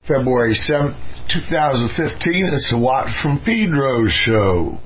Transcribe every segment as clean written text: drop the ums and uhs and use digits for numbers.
February 7th, 2015. It's the Watt from Pedro show.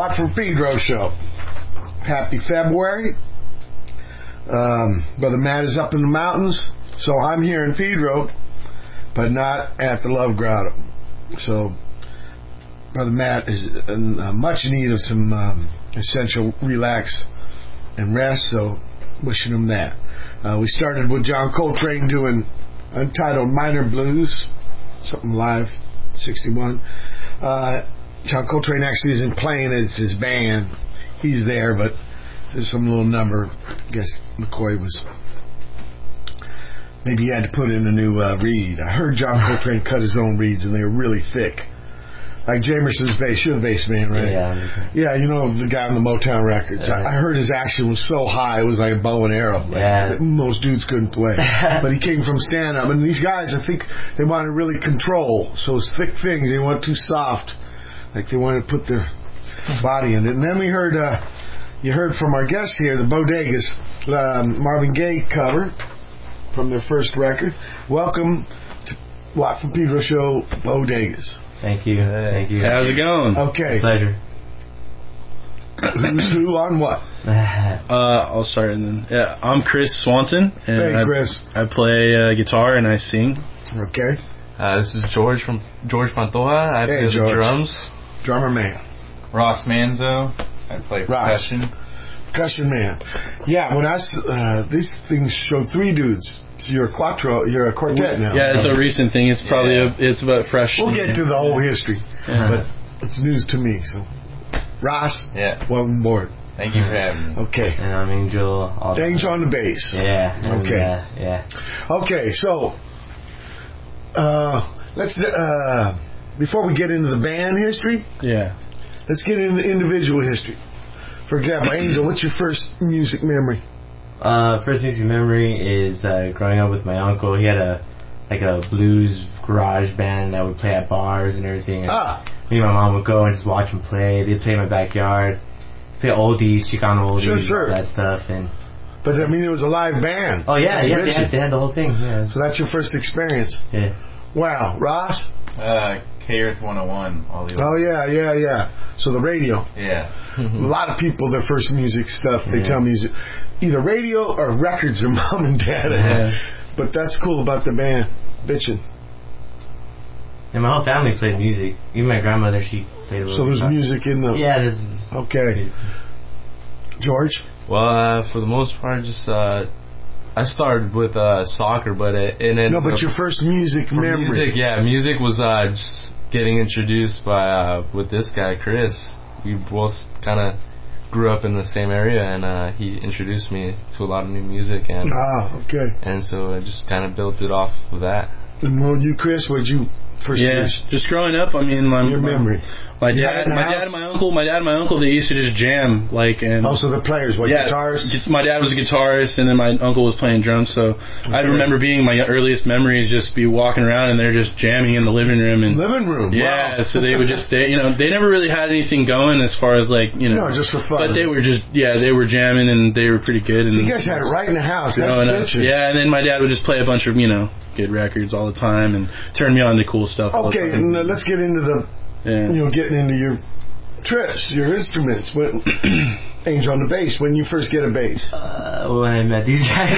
Watt from Pedro show. Happy February. Brother Matt is up in the mountains, so I'm here in Pedro, but not at the Love Grotto. So Brother Matt is in much need of some essential relax and rest, so wishing him that. We started with John Coltrane doing Untitled Minor Blues, something live, 61. John Coltrane actually isn't playing, it's his band. He's there, but there's some little number. I guess McCoy was, maybe he had to put in a new reed. I heard John Coltrane cut his own reeds, and they were really thick. Like Jamerson's bass. You're the bass man, right? Yeah. Yeah, you know the guy on the Motown records. I heard his action was so high, it was like a bow and arrow. Like, most dudes couldn't play. But he came from stand-up. And these guys, I think they wanted to really control. So it's thick things. They weren't too soft. Like they wanted to put their body in it. And then we heard, you heard from our guest here, the Bodegas, Marvin Gaye cover from their first record. Welcome to Watt from Pedro show, Bodegas. Thank you. Thank you. How's it going? Okay. Pleasure. Who's who on what? I'll start and then. I'm Chris Swanson. And Hey, Chris. I play guitar and I sing. Okay. This is George Pantoja. I play the drums. Drummer man. Ross Manzo. I play percussion. Percussion man. Yeah, when these things show three dudes. So you're a quartet now. Yeah, it's a recent thing. It's probably it's about fresh. We'll get to the whole history, but it's news to me. So, Ross, welcome aboard. Thank you for having me. Okay. And I'm Angel. Angel on the bass. Yeah. Okay. Okay, so let's before we get into the band history, let's get into individual history. For example, Angel, what's your first music memory? First music memory is growing up with my uncle. He had a blues garage band that would play at bars and everything. And me and my mom would go and just watch him play. They'd play in my backyard, play oldies, Chicano oldies, that stuff. But I mean, it was a live band. Oh yeah, they had the whole thing. Yeah. So that's your first experience. Yeah. Wow, Ross. K-Earth 101. Oh yeah. So the radio. Yeah. A lot of people, their first music stuff, they tell me is either radio or records their mom and dad had. But that's cool about the band, bitchin'. And my whole family played music. Even my grandmother, she played a little. So there's music in the... Yeah, there's... Okay. George? Well, for the most part, just... I started with soccer, but but your first music memory. Music was just getting introduced by with this guy, Chris. We both kind of grew up in the same area, and he introduced me to a lot of new music, and and so I just kind of built it off of that. And you, Chris, what'd you first? Just growing up. I mean, your memory. My dad and my uncle, they used to just jam, and also the players, guitarists? My dad was a guitarist, and then my uncle was playing drums, so I remember being my earliest memories just be walking around, and they're just jamming in the living room. Yeah, wow. So they would just, they never really had anything going as far as No, just for fun. But they were just, they were jamming, and they were pretty good. And so you guys had it right in the house, that's good. Yeah, and then my dad would just play a bunch of, good records all the time, and turn me on to cool stuff. Okay, and let's get into the getting into your trips, your instruments. Angel on the bass. When you first get a bass? When I met these guys.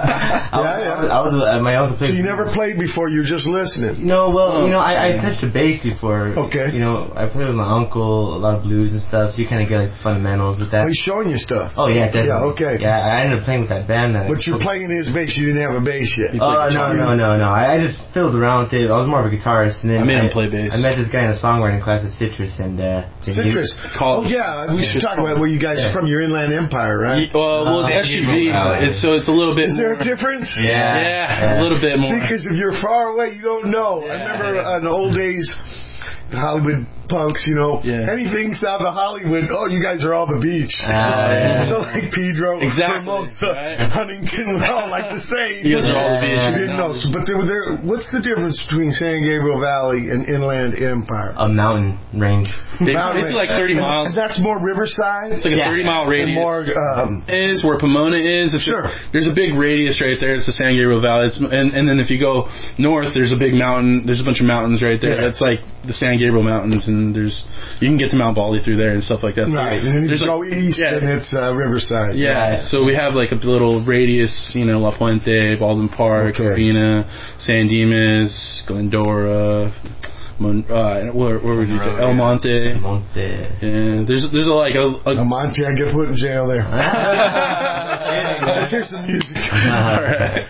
I was my uncle played. So you never played before? You're just listening? No, well, I touched the bass before. Okay. I played with my uncle, a lot of blues and stuff, so you kind of get fundamentals with that. Oh, he's showing you stuff? Oh, yeah, definitely. Yeah, okay. Yeah, I ended up playing with that band. But you're playing his bass, you didn't have a bass yet? No. I just fiddled around with it. I was more of a guitarist. And then I made him play bass. I met this guy in a songwriting class at Citrus. Citrus? We should talk about where you guys are from. You're Inland Empire, right? Well, it's SUV, so it's a little bit. Is there a difference? Yeah, a little bit more. See, because if you're far away, you don't know. I remember in the old days, Hollywood punks, anything south of Hollywood, you guys are all the beach. So like Pedro, Hermosa, Huntington, we all like the same. You guys are all the beach. You didn't know. But what's the difference between San Gabriel Valley and Inland Empire? A mountain range. Basically like 30 miles. And that's more riverside? It's like a 30-mile radius. More, is where Pomona is. There's a big radius right there. It's the San Gabriel Valley. And then if you go north, there's a big mountain. There's a bunch of mountains right there. It's like the San Gabriel Mountains, and you can get to Mount Baldy through there and stuff like that. So right, and then you go east, and it's Riverside. Yeah, so we have like a little radius, La Puente, Baldwin Park, Covina, San Dimas, Glendora. Where would you say? El Monte. And there's like a El Monte, I get put in jail there. Let's hear some music. All right.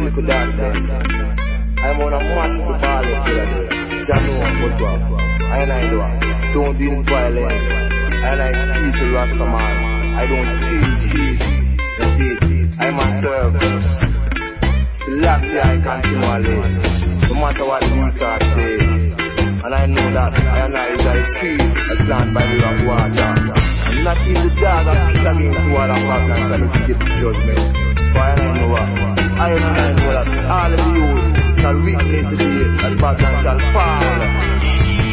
little dark then. I'm on a massive ballet today. Janu what what? I do. Don't be violent. And I speak to Rastaman. I don't steal cheese. That's it. I myself. Selassie I continually. No matter what the weak are saying. And I know that I is a tree a plant by the rock water. I'm not in the dark and peace against what I'm not shall to give judgment. But I know what? I know that all of you shall witness the day that Babylon shall fall.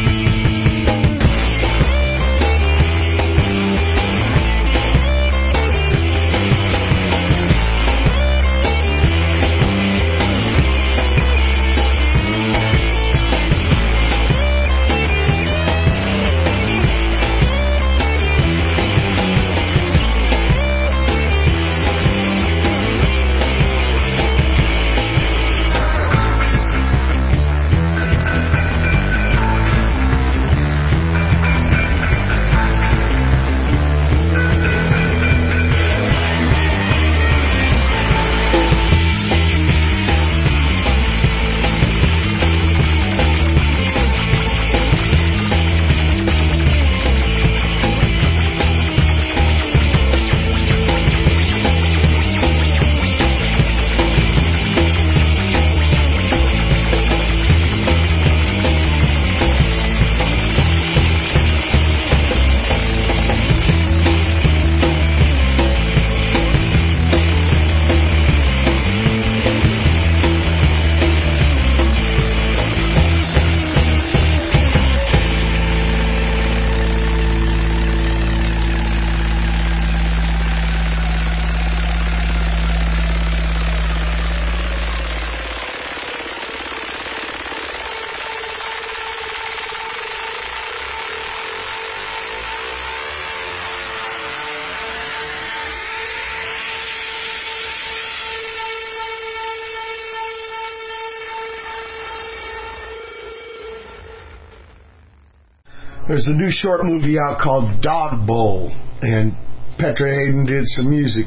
There's a new short movie out called Dog Bowl, and Petra Haden did the music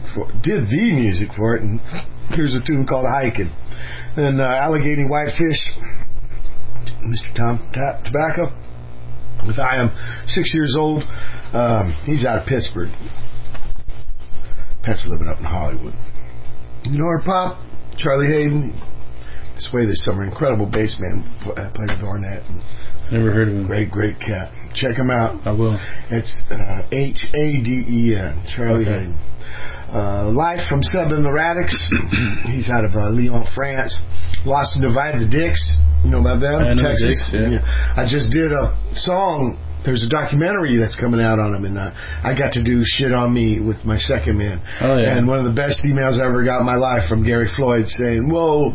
for it, and here's a tune called Hiking. And Allegheny Whitefish, Mr. Tom Tobacco, with I Am 6 Years Old. He's out of Pittsburgh. Pet's living up in Hollywood. You know her, Pop? Charlie Haden. This way this summer, incredible bass man, played with Ornette. Never heard of him. Great cat. Check him out. I will. It's Haden, Charlie Haden. Live from Seb and the Radix. He's out of Lyon, France. Lost and Divided the Dicks. You know about them? I know Texas. Dicks, yeah. I just did a song. There's a documentary that's coming out on him, and I got to do Shit on Me with my second man. Oh, yeah. And one of the best emails I ever got in my life from Gary Floyd saying, "Whoa,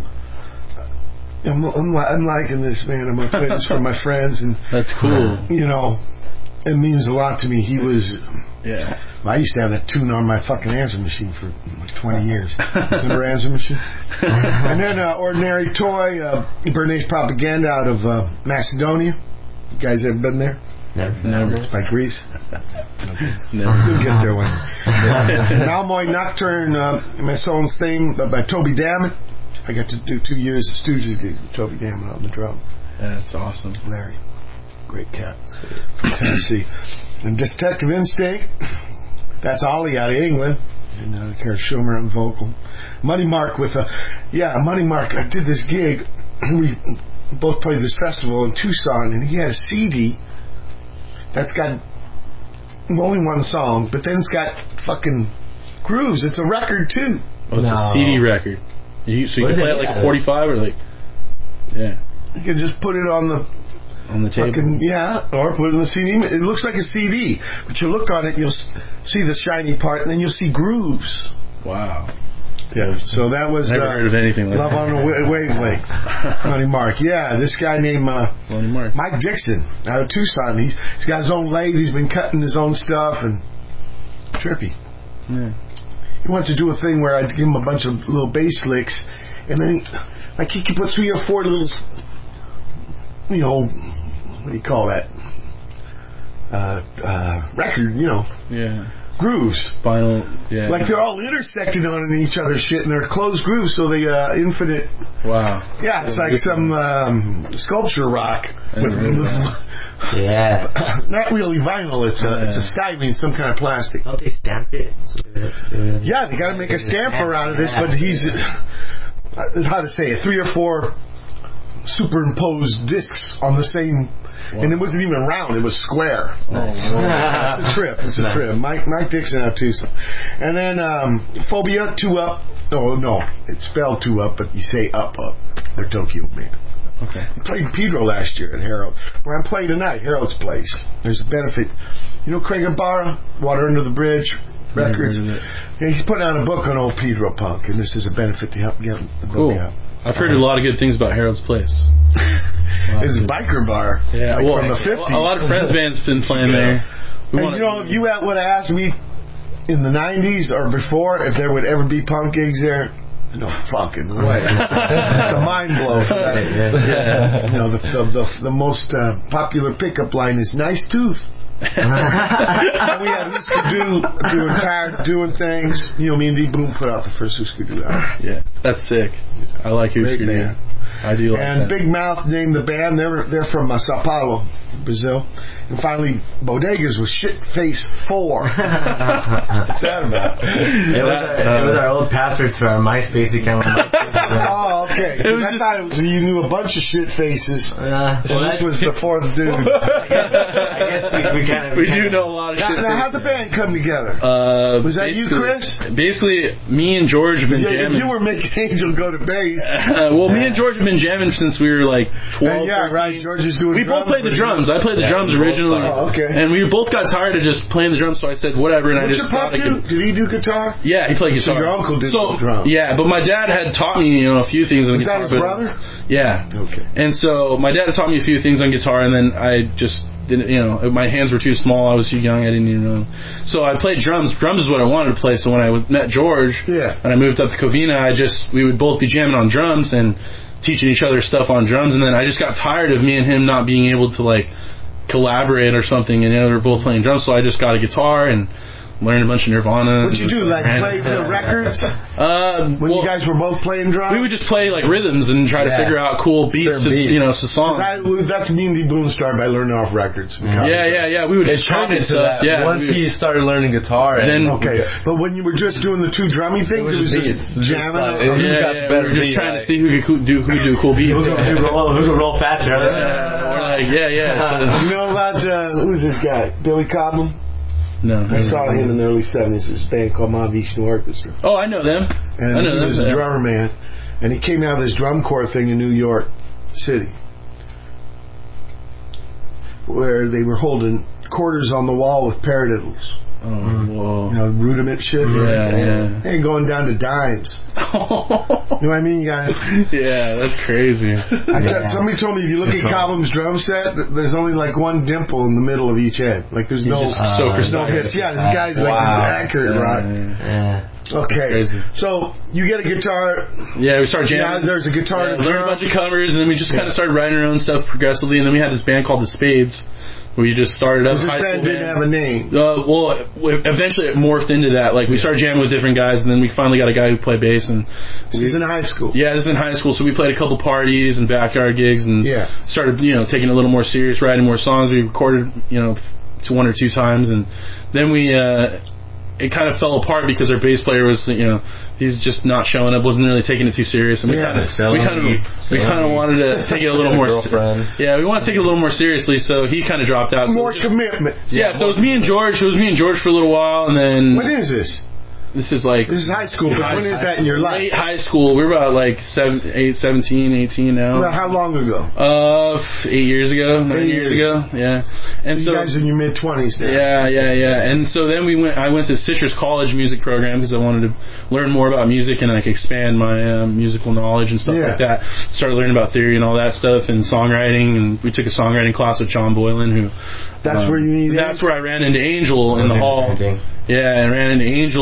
I'm liking this, man. I'm going to play this for my friends." And that's cool. You know, it means a lot to me. He was... Yeah. I used to have that tune on my fucking answer machine for like 20 years. Remember answer machine? And then Ordinary Toy, Bernays Propaganda out of Macedonia. You guys ever been there? Never. By Greece? Never. You'll get there one day. Malmoy Nocturne, My Soul's Thing by Toby Dammit. I got to do 2 years of Stooges gigs with Toby Dammit on the drum. That's awesome. Larry. Great cat. From Tennessee. And Detective Instinct. That's Ollie out of England. And Karen Schumer on vocal. Money Mark with Money Mark. I did this gig. We both played this festival in Tucson, and he had a CD that's got only one song, but then it's got fucking grooves. It's a record too. Oh, it's a CD record. So you can play it like a 45 or like, yeah. You can just put it on the table. Or put it in the CD. It looks like a CD, but you look on it, you'll see the shiny part, and then you'll see grooves. Wow. Yeah. So that was never heard of anything like Love that. on the Wavelength. Money Mark. Yeah, this guy named Money Mark. Mike Dixon out of Tucson. He's got his own lathe. He's been cutting his own stuff and trippy. Yeah. He wants to do a thing where I'd give him a bunch of little bass licks, and then like he could put 3 or 4 little, you know, what do you call that? Record, you know. Yeah. grooves. Final, yeah. Like they're all intersecting on each other's shit, and they're closed grooves, so they infinite. Wow. Yeah, it's like some sculpture rock. Yeah. Not really vinyl. It's a styrene, some kind of plastic. Don't they stamp it? Yeah, they got to make a stamper out of this, but he's how to say it? 3 or 4 superimposed discs on the same. Wow. And it wasn't even round; it was square. Nice. It's a trip. It's a trip. Mike Dixon had 2. And then Phobia 2 Up. Oh no, it's spelled 2 Up, but you say up. They're Tokyo Man. Okay. I played Pedro last year at Harold, where I'm playing tonight. Harold's place. There's a benefit. You know Craig Ibarra, Water Under the Bridge Records. Yeah, he's putting out a book on old Pedro punk, and this is a benefit to help get the book out. I've heard a lot of good things about Harold's place. It's a biker bar, from the 50s. A lot of Friends bands been playing there. And if you would have asked me in the 90s or before if there would ever be punk gigs there, no fucking way. It's a mind blow. Yeah. You know, the most popular pickup line is "Nice tooth." And we had Husker Du doing things. You know, me and D Boom put out the first Husker Du album. Yeah, that's sick. I like Husker Du. I do like and that. Big Mouth named the band. They're from Sao Paulo, Brazil. And finally, Bodegas was Shitface 4. What's that about? It was our old passwords for our MySpace account. Oh, okay. Because I thought you knew a bunch of shit faces. This was the 4th dude. I guess we do know a lot of shit. Now, how'd the band come together? Was that you, Chris? Basically, me and George have been jamming. You were making Angel go to bass. Well, me and George have been jamming since we were like 12. Yeah, 13. Right. George is doing. We both played the drums. I played the drums originally. Oh, okay. And we both got tired of just playing the drums, so I said whatever. And What's your pop do? Did he do guitar? Yeah, he played guitar. So your uncle did the drums. Yeah, but my dad had taught me, a few things on the guitar. Was that his brother? Yeah. Okay. And so my dad had taught me a few things on guitar, and then I just didn't. My hands were too small. I was too young. I didn't even know. So I played drums. Drums is what I wanted to play. So when I met George, and I moved up to Covina, we would both be jamming on drums and teaching each other stuff on drums, and then I just got tired of me and him not being able to collaborate or something, and we were both playing drums, so I just got a guitar and learned a bunch of Nirvana. What'd you do, play the records? When you guys were both playing drums? We would just play rhythms and try to figure out cool beats, songs. That's me and D Boone started by learning off records. Yeah. We would just turned into that. Yeah, once he started learning guitar. But when you were just doing the 2 drumming things, it was just jamming. We were just trying to see who could do cool beats. Who could roll faster? You know about who's this guy? Billy Cobham? No. I saw him in the early 70s. There was a band called Mahavishnu Orchestra. Oh, I know them. And he was a drummer man. And he came out of this drum corps thing in New York City, where they were holding quarters on the wall with paradiddles. Oh, whoa. Rudiment shit. Yeah. They ain't going down to dimes. You know what I mean? Yeah, that's crazy. Somebody told me if you look at Cobham's drum set, there's only one dimple in the middle of each head. There's no hits. Yeah, this guy's accurate, right? Yeah. Okay. So you get a guitar. Yeah, we started jamming. There's a guitar. Learned a bunch of covers, and then we just kind of started writing our own stuff progressively. And then we had this band called the Spades. We just started up. This band didn't have a name. Well, eventually it morphed into that. We started jamming with different guys, and then we finally got a guy who played bass. And this is in high school. Yeah, this is in high school. So we played a couple parties and backyard gigs, and started taking it a little more serious, writing more songs. We recorded 1 or 2 times, and then it kind of fell apart because our bass player was he's just not showing up, wasn't really taking it too serious, and we kind of wanted to take it a little more. We want to take it a little more seriously, so he kind of dropped out. More commitment. Yeah, so it was me and George. It was me and George for a little while, and then. What is this? This is high school, but when is that in your life? Late high school. We're about 17, 18 now. Well, how long ago? 8 years ago, 9 years ago. Yeah. And so you guys are in your mid-20s now. Yeah. And so then I went to Citrus College music program because I wanted to learn more about music and expand my musical knowledge and stuff like that. Started learning about theory and all that stuff and songwriting, and we took a songwriting class with John Boylan, who. That's where you need. That's where I ran into Angel in the hall. Yeah, I ran into Angel. Angel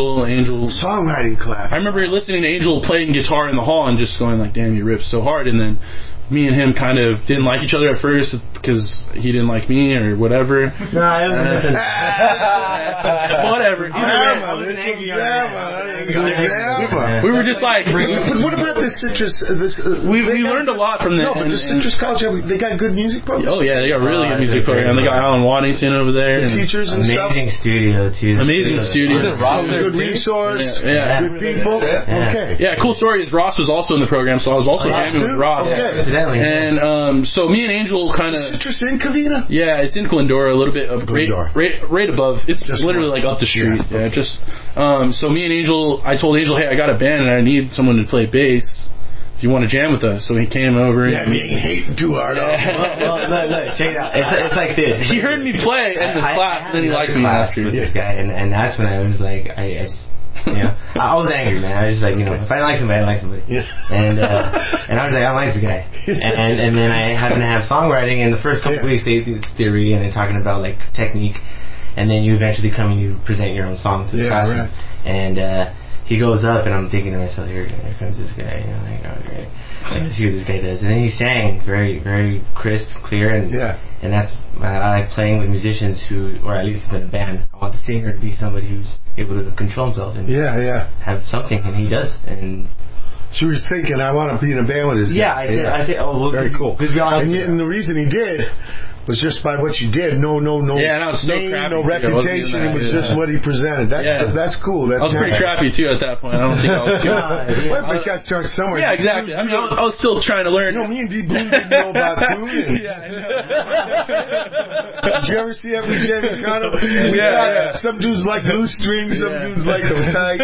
Angel. Songwriting class. I remember listening to Angel playing guitar in the hall and just going like, damn, you ripped so hard. And then me and him kind of didn't like each other at first because he didn't like me or whatever. No, I wasn't. Whatever. I wasn't angry on that. We were just like... But what about the Citrus... we learned a lot from them. No, but the Citrus College, they got good music programs? Oh, yeah, they got really good music program. They got Alan Waddington over there. The teachers and stuff? Amazing studio, too. Amazing studio. Good resource. Yeah. Good people. Okay. Yeah, cool story is Ross was also in the program, so I was also jamming with Ross. Okay. And so me and Angel kind of... Citrus in Covina? Yeah, it's in Glendora, a little bit right above. It's just literally like up the street. Yeah, just... so me and Angel, I told Angel, hey, I got a band and I need someone to play bass. Do you want to jam with us? So he came over. Yeah, me hating too hard. Well, look, check it out. It's like this. He heard me play in the class, and then he liked me after. With this guy, and that's when I was like, I was angry, man. I was just like, if I didn't like somebody, I didn't like somebody. Yeah. And I was like, I don't like the guy. And then I happened to have songwriting, and the first couple weeks they do this theory and then talking about like technique, and then you eventually come and you present your own song to the classroom. Right. And he goes up, and I'm thinking to myself, here comes this guy. Like, oh great, let's see what this guy does. And then he sang very, very crisp, clear, and that's I like playing with musicians who, or at least in a band, I want the singer to be somebody who's able to control himself and have something, and he does. And so he was thinking, I want to be in a band with this guy. I said, oh, well, very cool. And the reason he did was just by what you did. No yeah, was name, no reputation. It was just what he presented. That's cool. That's I was pretty crappy too at that point. I don't think I was too. Everybody's got to start somewhere. Yeah, exactly. I mean, I was still trying to learn. Me and D. Boone didn't know about tuning. Yeah, I know. Did you ever see every Jamie Connell? Some dudes like loose strings, some dudes like them tight.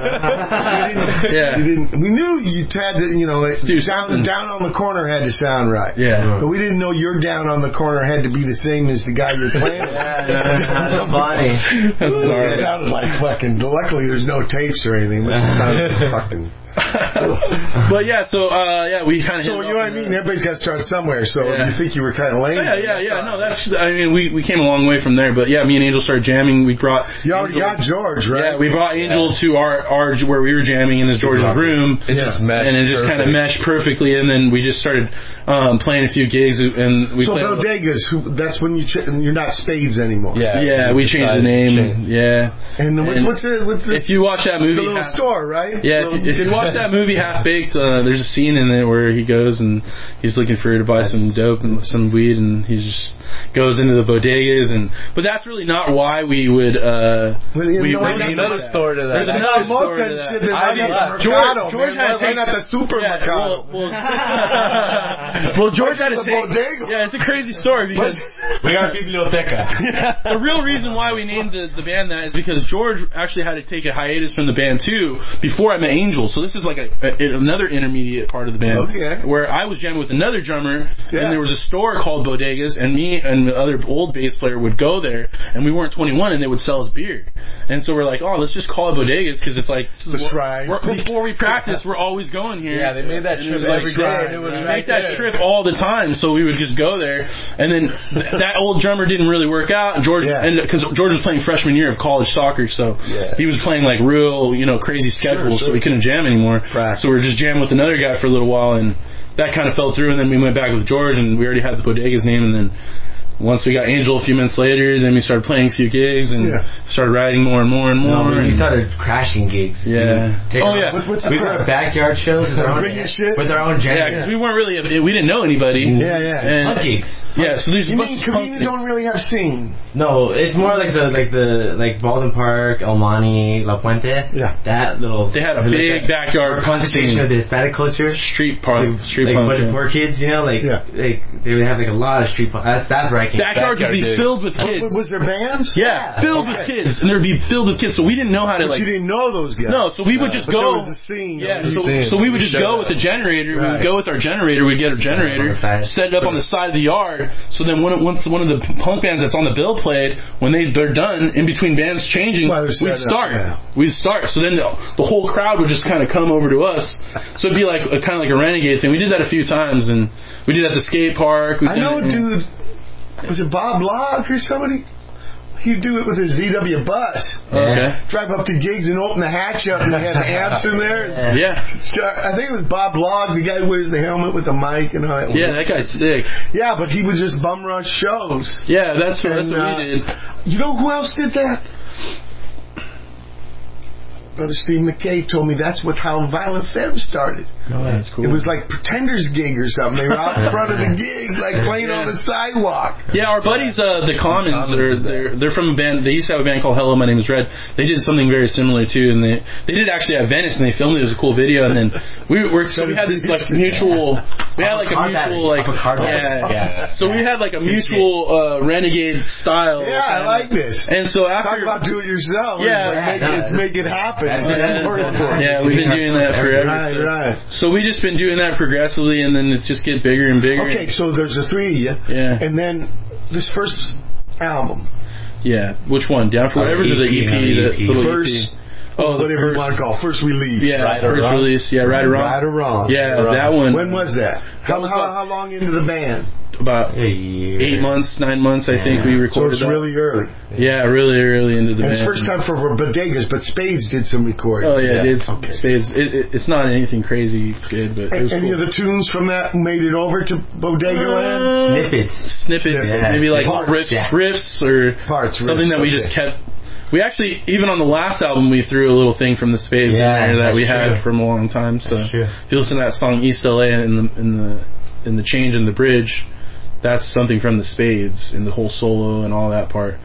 We knew you had to, down on the corner had to sound right. Yeah. But we didn't know your down on the corner had to be the same as the guy you're playing with. Funny. It sounded like fucking. Luckily, there's no tapes or anything. This sounded fucking. But we kind of. So you know what I mean? Everybody's got to start somewhere. So you think you were kind of lame? Yeah. No, that's. I mean, we came a long way from there. But me and Angel started jamming. We brought. You already got George, right? Yeah, we brought Angel to our where we were jamming in George's room. It just meshed. And it just kind of meshed perfectly. And then we just started playing a few gigs. And we played. Bodegas. That's when you're not Spades anymore. Yeah. We changed the name. Yeah. And what's if you watch that movie, it's a little store, right? Yeah. If you watch that movie Half Baked, there's a scene in it where he goes and he's looking for her to buy some dope and some weed, and he just goes into the bodegas. But that's really not why we would. There's another store to that. There's another store to that. George had to take not the supermercado. Well, George had to take. Yeah, it's a crazy story because we got a biblioteca. The real reason why we named the band that is because George actually had to take a hiatus from the band too before I met Angel. So this is like another intermediate part of the band where I was jamming with another drummer, and there was a store called Bodegas, and me and the other old bass player would go there, and we weren't 21, and they would sell us beer. And so we're like, oh, let's just call it Bodegas because it's like before we practice, we're always going here. Yeah, they made that trip every day. They make that trip all the time, so we would just go there. And then that old drummer didn't really work out. George, because George was playing freshman year of college soccer, so he was playing like real, crazy schedules, so we couldn't jam anymore. Right. So we were just jamming with another guy for a little while, and that kind of fell through. And then we went back with George, and we already had the Bodegas name, and then once we got Angel a few minutes later, then we started playing a few gigs and started writing more and more and more. No, we started crashing gigs. Yeah. We were at backyard shows with our own jam. Yeah, because we weren't really, we didn't know anybody. Punk gigs. Yeah, so these. You mean Covina don't really have scene? No, it's more like Baldwin Park, El Monte, La Puente. Yeah. That little. They had a big backyard punk scene of the Hispanic culture. Street punk. A bunch of poor kids, they would have a lot of street punk. That's right. Backyards would be filled with kids. Was there bands? Yeah, filled with kids, and there'd be filled with kids. So we didn't know how to you didn't know those guys. No, so we would just go. There was a scene. Yeah, so we would just go with the generator. We would go with our generator. We'd get our generator, set it up on the side of the yard. So then once one of the punk bands that's on the bill played, when they're done, in between bands changing, we'd start. We'd start. So then the whole crowd would just kind of come over to us. So it'd be like kind of like a renegade thing. We did that a few times, and we did that at the skate park. I know, dude. Was it Bob Locke or somebody? He'd do it with his VW bus. Okay. Drive up to gigs and open the hatch up, and they had amps in there. Yeah. I think it was Bob Logg, the guy who wears the helmet with the mic and all that. Yeah, that guy's sick. Yeah, but he would just bum rush shows. Yeah, that's what we did. You know who else did that? Brother Steve McKay told me that's how Violent Femmes started. Oh, that's cool. It was like Pretenders gig or something. They were out in front of the gig, like playing on the sidewalk. Yeah, our buddies, the Commons, they're from a band. They used to have a band called Hello, My Name Is Red. They did something very similar too, and they did actually at Venice, and they filmed it. It was a cool video, and then we had this like mutual. We had like a mutual like So we had like a mutual renegade style. Yeah, I like this. And so after talk about do it yourself. Yeah, let's make it happen. Yeah, we've been doing that forever. Right. So we just been doing that progressively, and then it just get bigger and bigger. Okay, so there's the three of you. Yeah. And then this first album. Yeah. Which one? Down for Whatever's or the EP? The little first, EP? Oh, whatever you want to call it. First release. Yeah, first release. Yeah, Right or Wrong. Right or Wrong. Yeah, that one. When was that? How long into the band? About 8 months, 9 months, I think we recorded. So it's really early. Yeah, really early into the band. It's first time for Bodegas, but Spades did some recording. Oh yeah, Spades. It's not anything crazy good, but it was any cool. of the tunes from that made it over to Bodega Land? Snippets. Maybe like riffs or something that we just kept. We actually, even on the last album, we threw a little thing from the Spades in there that we had from a long time. So if you listen to that song East LA in the change in the bridge, that's something from the Spades in the whole solo and all that part.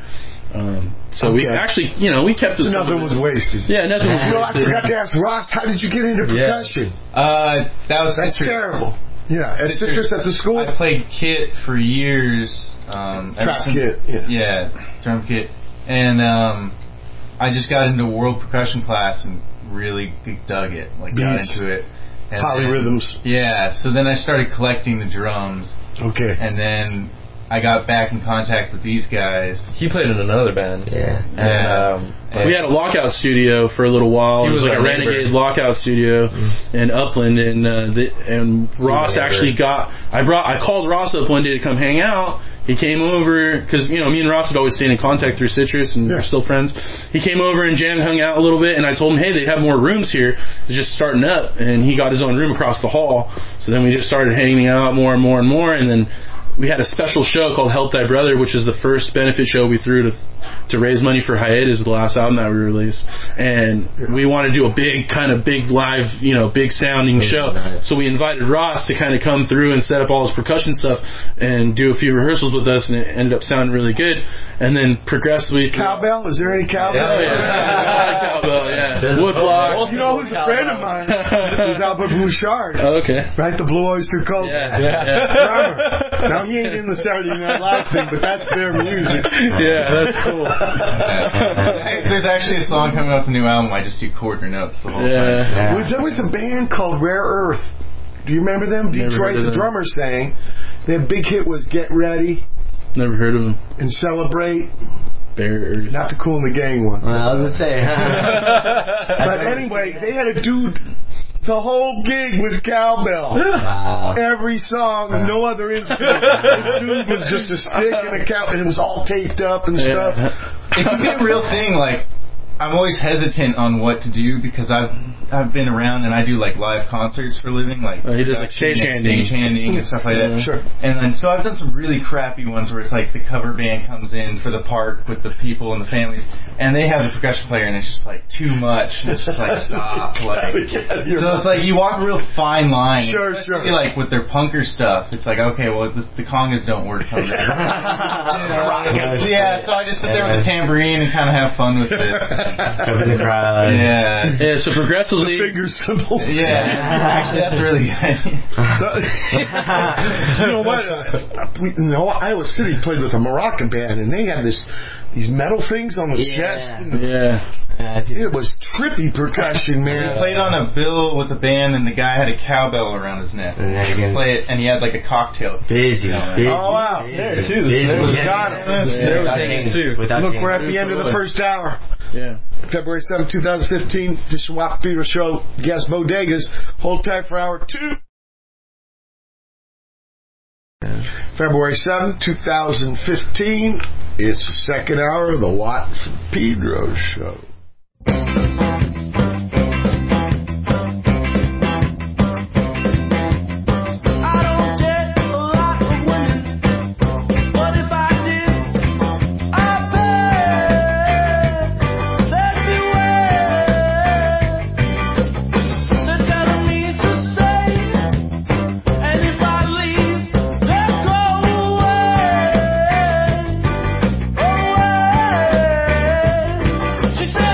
We actually, we kept this. So nothing was wasted. Yeah, nothing was wasted. I forgot to ask Ross, how did you get into percussion? That's terrible. Yeah, at Citrus at the school. I played kit for years. Trap kit. Yeah, drum kit, and I just got into world percussion class and really dug it. Got into it. And polyrhythms. So then I started collecting the drums. Okay. And then I got back in contact with these guys. He played in another band. Yeah. And we had a Lockout studio for a little while. It was like a renegade Lockout studio in Upland, and Ross actually I called Ross up one day to come hang out. He came over because me and Ross had always stayed in contact through Citrus, and we're still friends. He came over and jammed, hung out a little bit, and I told him, hey, they have more rooms here. It's just starting up, and he got his own room across the hall. So then we just started hanging out more and more and more, and then we had a special show called Help Thy Brother, which is the first benefit show we threw to raise money for Hiatus, the last album that we released. And we wanted to do a big live, big sounding show. Nice. So we invited Ross to kind of come through and set up all his percussion stuff and do a few rehearsals with us, and it ended up sounding really good. And then progressively... Cowbell? Is there any cowbell? Cowbell, Woodblock. Who's a friend of mine? Who's Albert Bouchard. Oh, okay. Right, the Blue Oyster Cult. Drummer. Now, he ain't in the Saturday Night Live thing, but that's their music. Yeah, that's cool. There's actually a song coming up, a new album. I just do quarter notes the whole time. There was a band called Rare Earth. Do you remember them? Detroit, the drummer sang. Their big hit was Get Ready. Never heard of them. And Celebrate. Rare Earth. Not the Cool in the Gang one. Well, I was going to say. But anyway, they had a dude... The whole gig was cowbell. Wow. Every song, no other instrument. The dude was just a stick and a cow, and it was all taped up and stuff. It can be a real thing. I'm always hesitant on what to do because I've been around and I do live concerts for a living, he does stagehanding and stuff like that. Sure. And then so I've done some really crappy ones where it's the cover band comes in for the park with the people and the families, and they have the percussion player and it's just too much. And it's just stop. So it's you walk a real fine line. Sure. With their punker stuff, it's okay, well the congas don't work. So I just sit there with a tambourine and kind of have fun with it. Cover the crowd. Yeah, so progressively... The finger symbols. Yeah, actually, that's really good. You know what? Iowa City played with a Moroccan band, and they had these metal things on the chest. It was trippy percussion, man. We played on a bill with a band, and the guy had a cowbell around his neck. And he could play it, and he had a cocktail. Busy. Oh, wow. There, too. Look, we're at the end of the first hour. Yeah. February 7th, 2015, the Schwab Theater Show, guest Bodegas. Hold tight for hour 2. February 7th, 2015. It's the second hour of the Watt from Pedro show. She said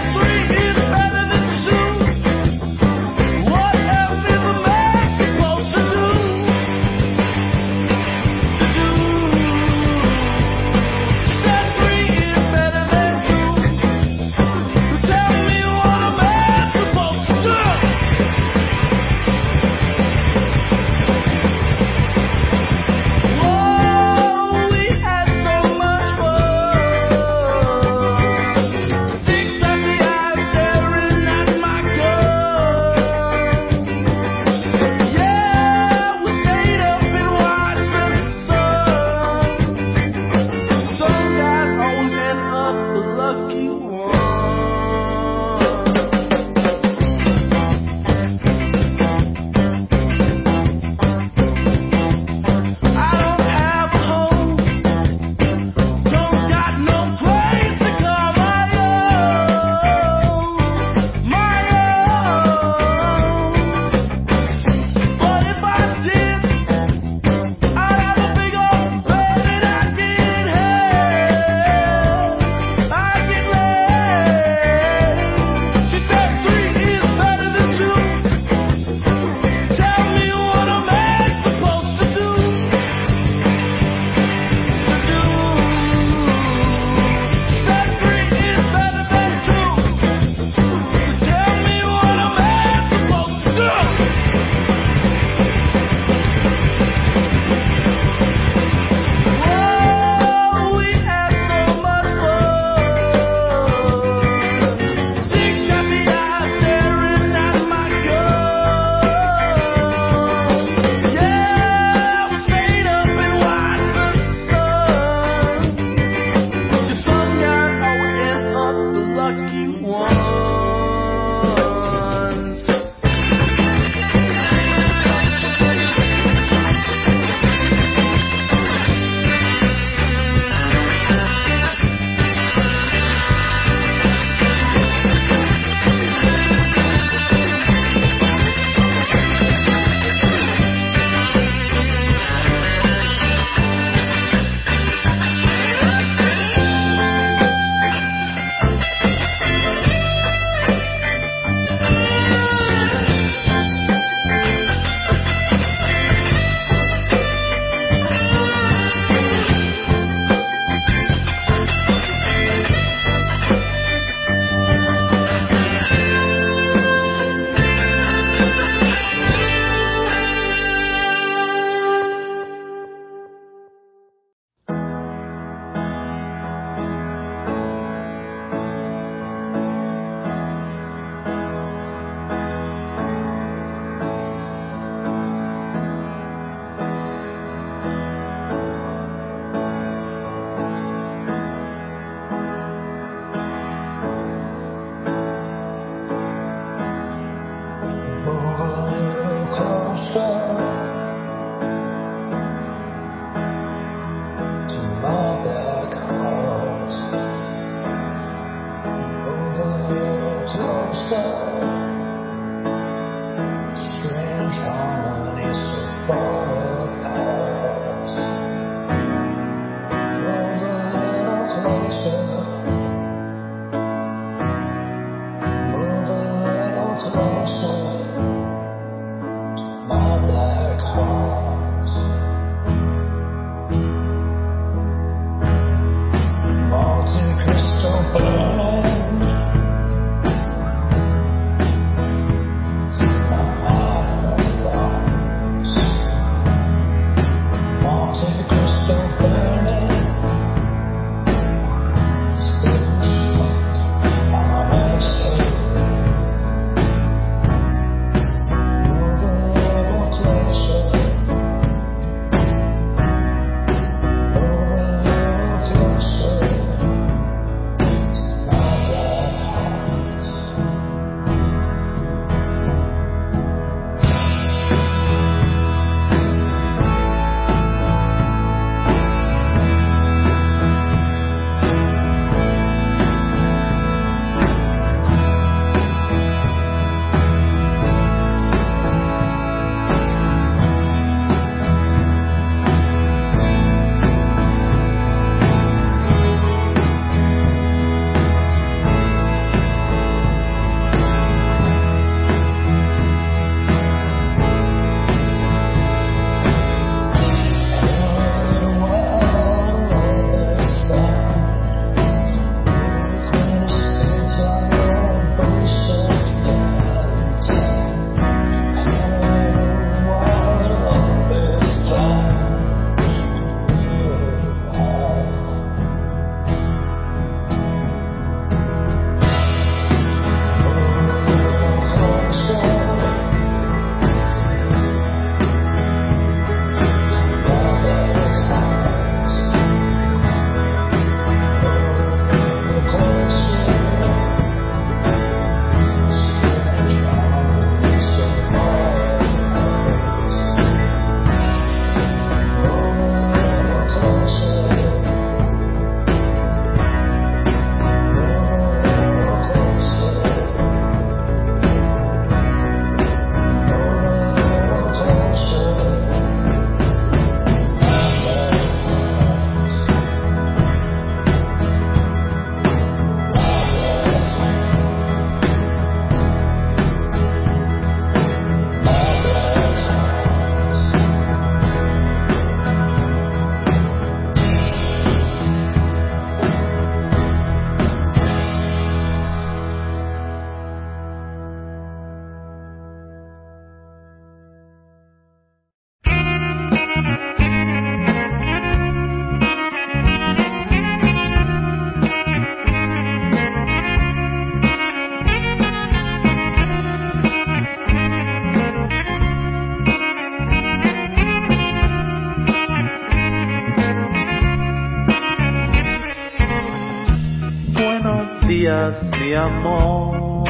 días, mi amor.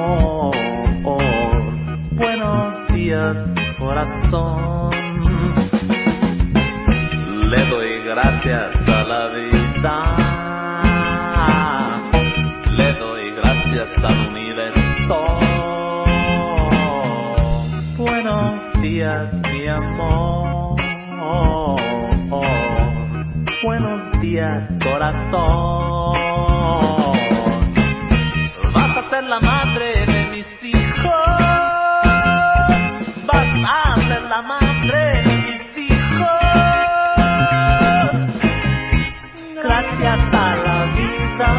Buenos días, corazón. Le doy gracias a la vida. Le doy gracias al universo. Buenos días, mi amor. Buenos días, corazón. Vas a ser la madre de mis hijos. Vas a ser la madre de mis hijos. Gracias a la vida.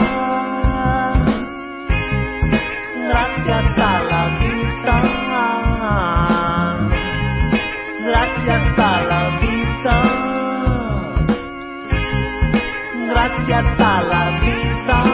Gracias a la vida. Gracias a la vida. Gracias a la vida.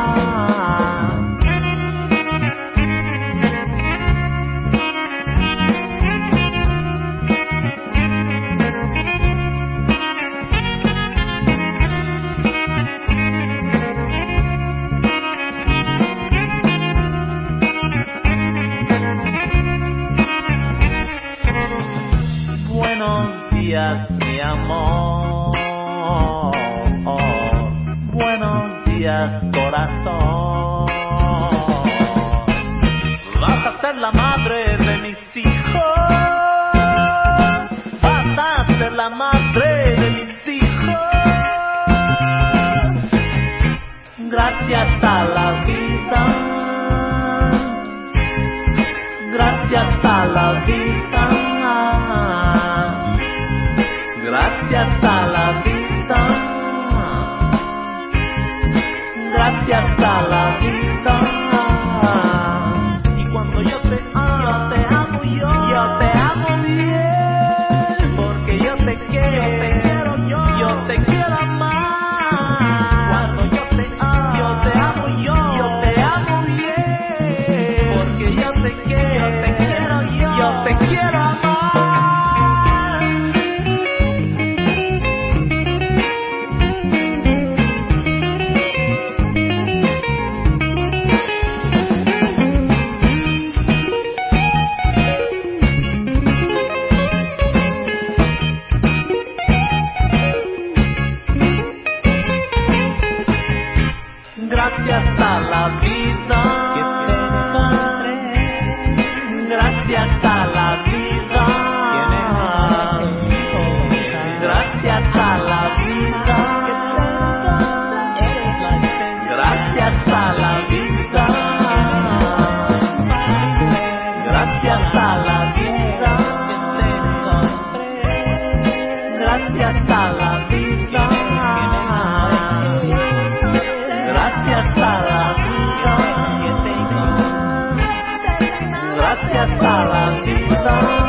Buenos días, mi amor. Buenos días, corazón. Vas a ser la madre de mis hijos. Vas a ser la madre de mis hijos. Gracias a la vida. Gracias a la vida. Gracias a la vida. Gracias a la vida. Y cuando yo te amo, yo te amo bien. Porque yo te quiero, yo te quiero amar. Cuando yo te amo, yo te amo bien. Porque yo te quiero, yo te quiero amar. Gracias a la vida que te encontré. Gracias a la vida que me encontré. Gracias a la vida que te encontré. Gracias a la vida. Gracias a la vida que te encontré. Gracias a la vida. Gracias a la vida que te encontré. Gracias a la vida.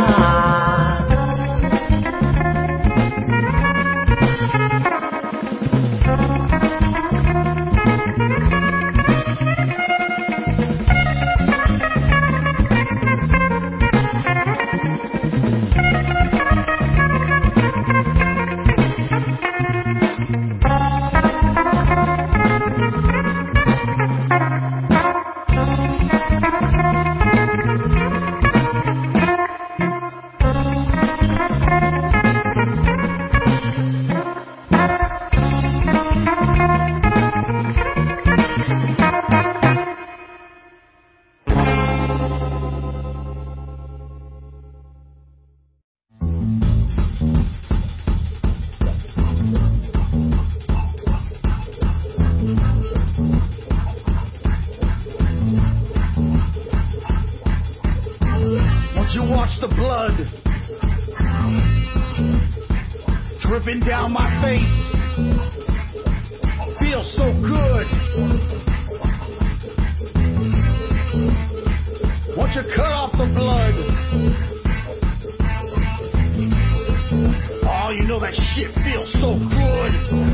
You watch the blood dripping down my face. Feels so good. Once you cut off the blood, oh, you know that shit feels so good.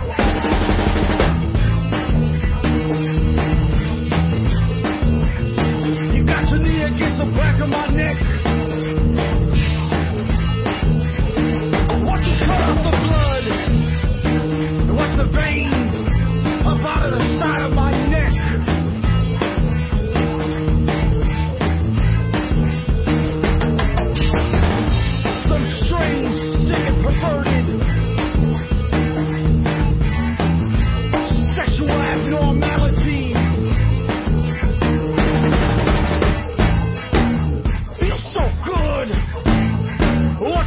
Your knee against the back of my neck. Watch you cut off the blood. And watch the veins up out of the side of my neck.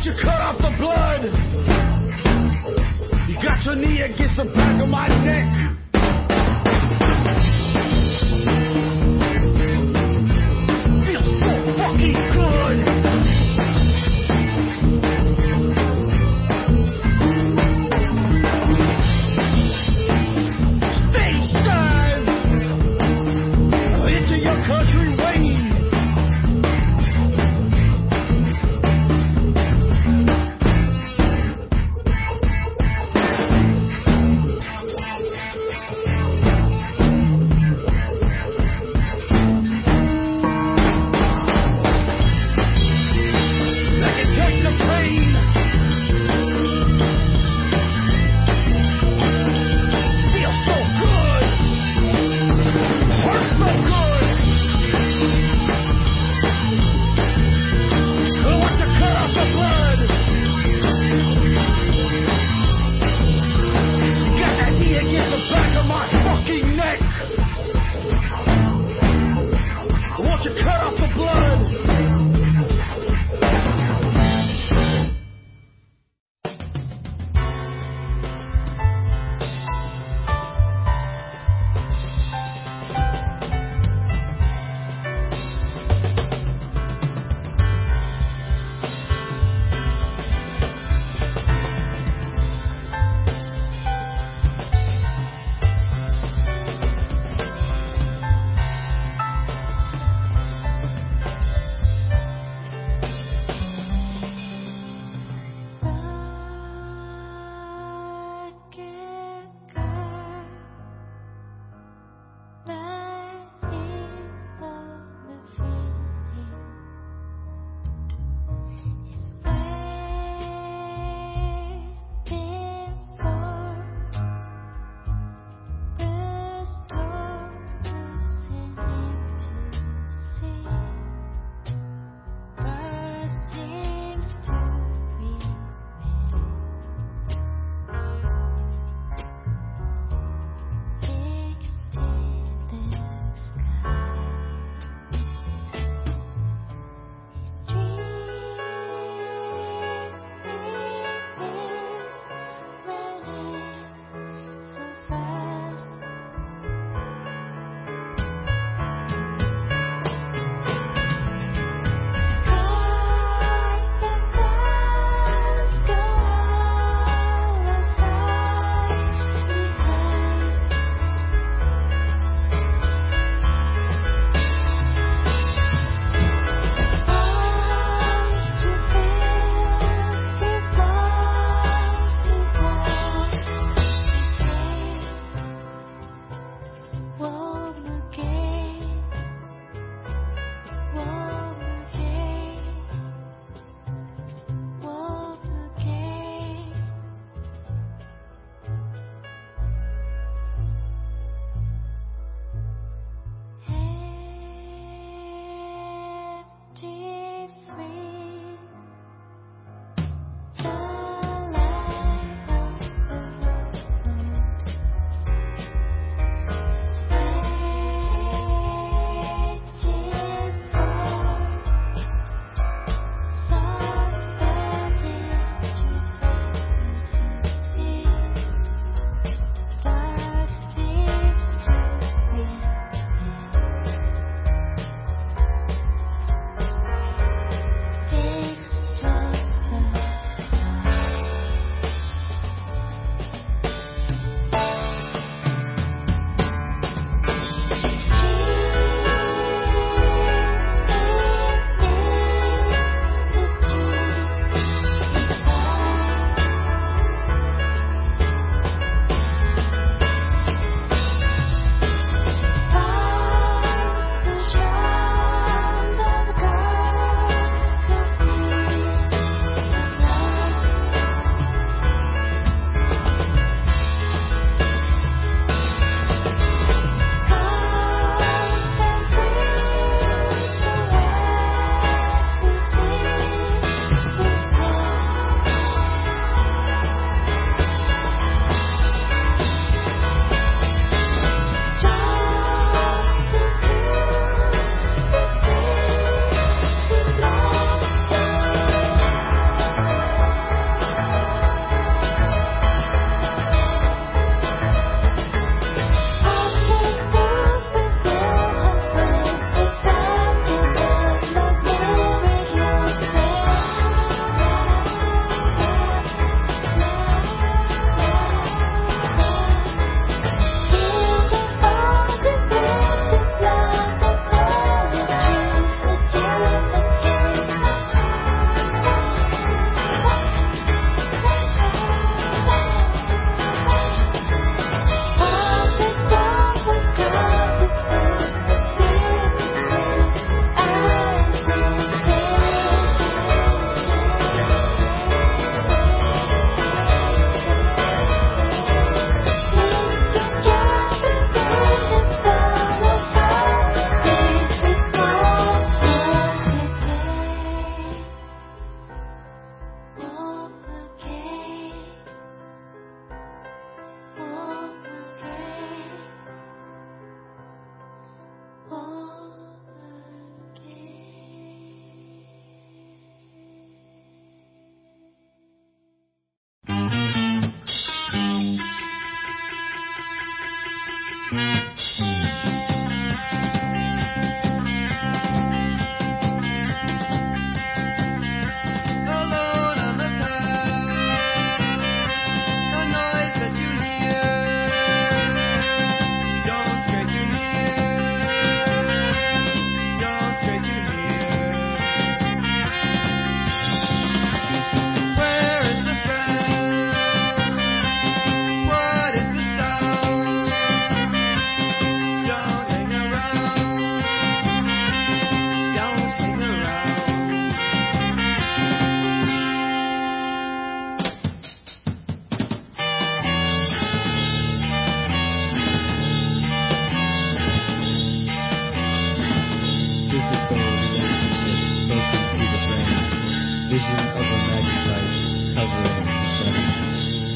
Once you cut off the blood, you got your knee against the back of my neck. Feels so fucking good. Stage dive into your country ways.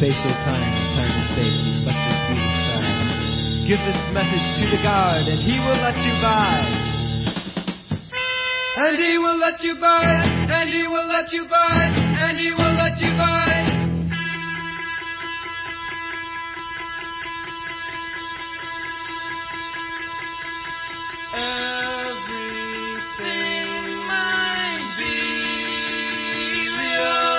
spatial time turn to space, reflected through the sky. Give this message to the guard, and he will let you by. And he will let you by, and he will let you by, and he will let you by. Everything might be real.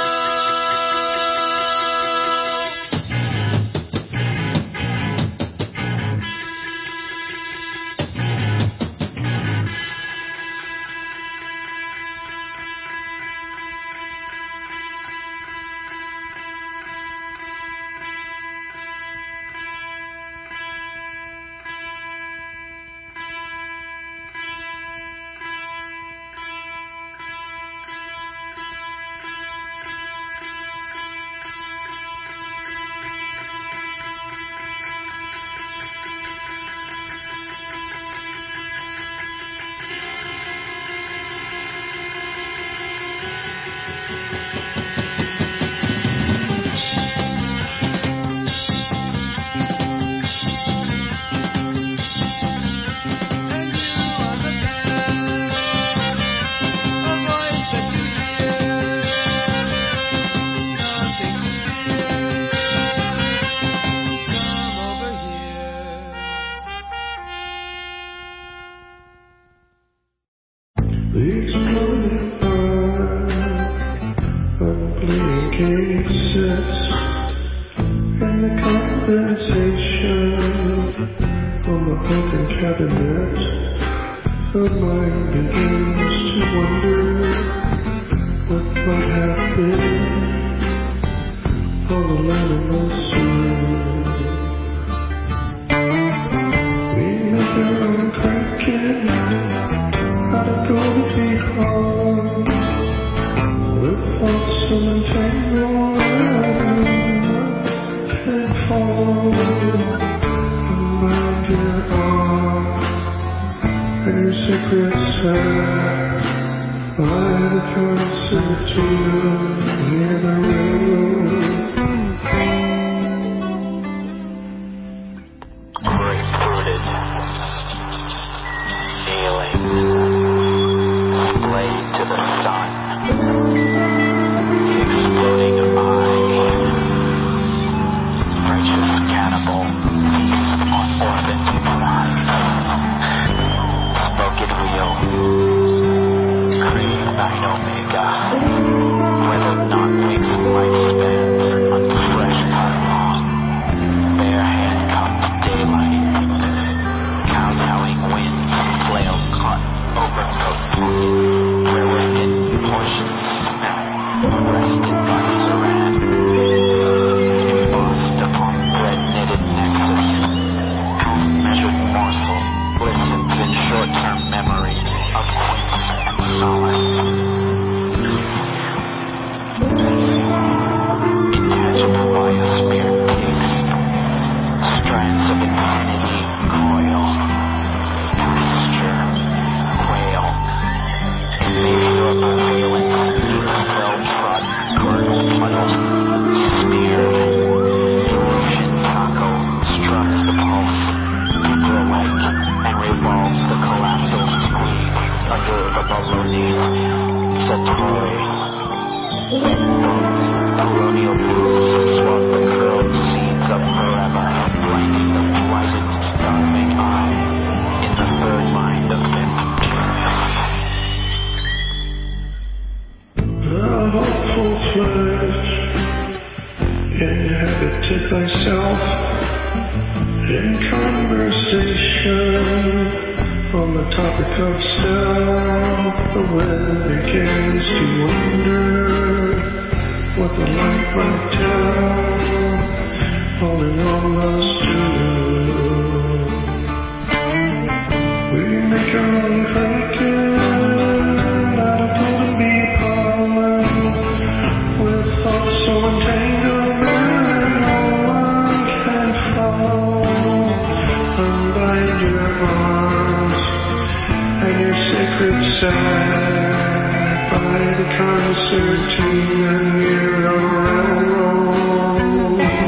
By the concertina near a railroad.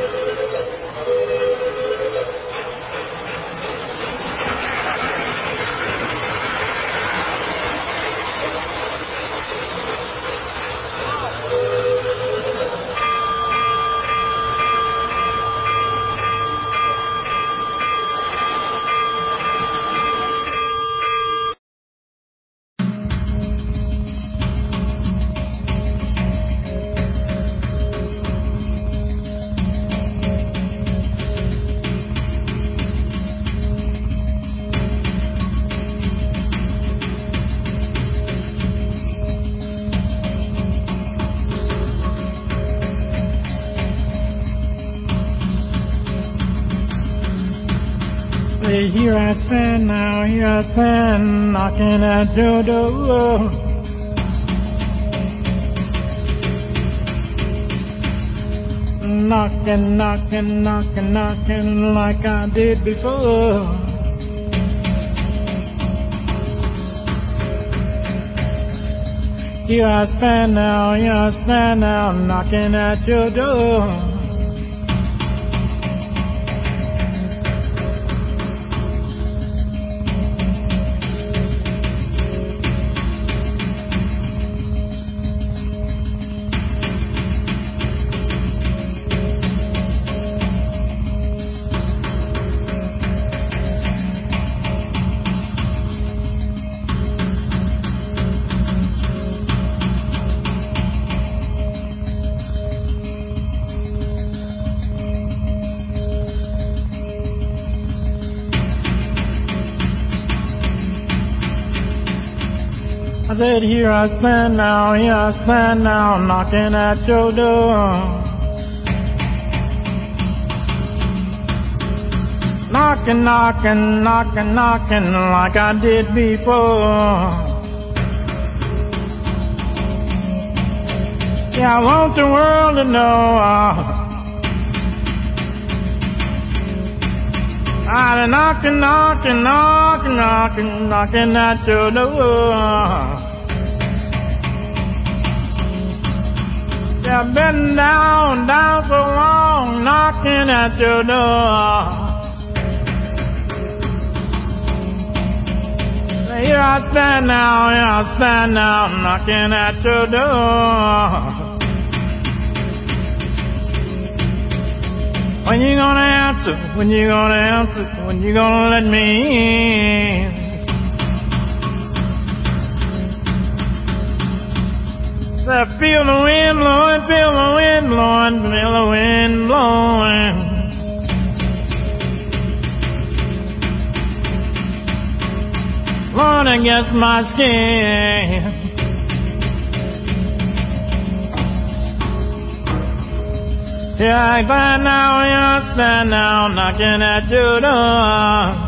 Here I stand now, here I stand, knocking at your door. Knocking, knocking, knocking, knocking like I did before. Here I stand now, here I stand now, knocking at your door. I said, here I stand now, here I stand now, knocking at your door. Knocking, knocking, knocking, knocking like I did before. Yeah, I want the world to know I'm knocking, knocking, knocking, knocking, knocking at your door. Yeah, I've been down, down so long, knocking at your door. Here I stand now, here I stand now, knocking at your door. When you gonna answer? When you gonna answer? When you gonna let me in? So I feel the wind blowing, feel the wind blowing, feel the wind blowing. Blowing against my skin. Yeah, I stand now, yeah, I stand now, knocking at your door.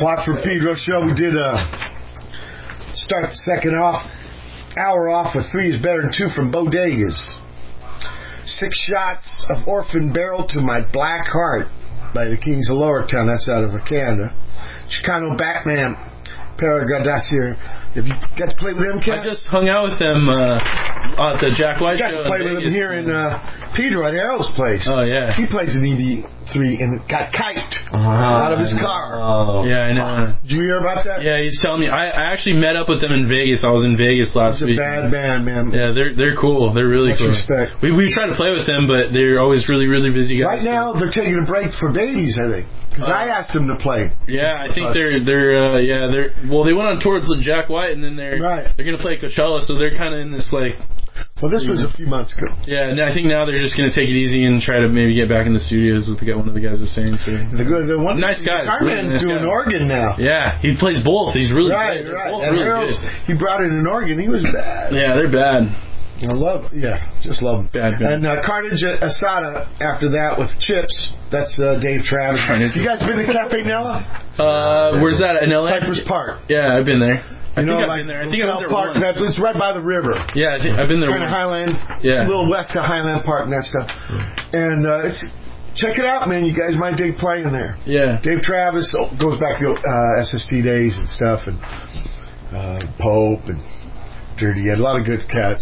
Plot for Pedro show. We did start the second hour off with 3 is Better Than 2 from Bodegas. 6 shots of Orphan Barrel to My Black Heart by the Kings of Lower Town. That's out of Canada. Chicano Batman, Paragadasir. Have you got to play with them, Ken? I just hung out with them at the Jack White show. You got to play with them here in Pedro at Errol's place. Oh, yeah. He plays an EV3 and got kiked out of his car. Oh. Yeah, I know. Did you hear about that? Yeah, he's telling me. I actually met up with them in Vegas. I was in Vegas last week. It's a bad band, man. Yeah, they're cool. They're really cool. Respect. We try to play with them, but they're always really, really busy guys. Right now, they're taking a break for babies, I think. Because I asked them to play. Yeah, I think they're well, they went on tour with Jack White, and then they're going to play Coachella, so they're kind of in this like. Well, this was a few months ago. Yeah, and I think now they're just going to take it easy and try to maybe get back in the studios with one of the guys was saying. So the one nice guy. Guitar man's doing organ now. Yeah, he plays both. He's really right. Both really good. He brought in an organ. He was bad. Yeah, they're bad. I love it. Yeah, just love them. Bad. And Carnage Asada after that with Chips. That's Dave Travis. You guys been to Cafe Nella? Where's that? In LA? Cypress Park. Yeah, I've been there. I think I've been there. I think I've been there Park. once. It's right by the river. Yeah, I've been there. Kind of Highland. Yeah. A little west of Highland Park and that stuff. And check it out, man. You guys might dig playing there. Yeah. Dave Travis goes back to SST days and stuff, and Pope and Dirty Ed. A lot of good cats.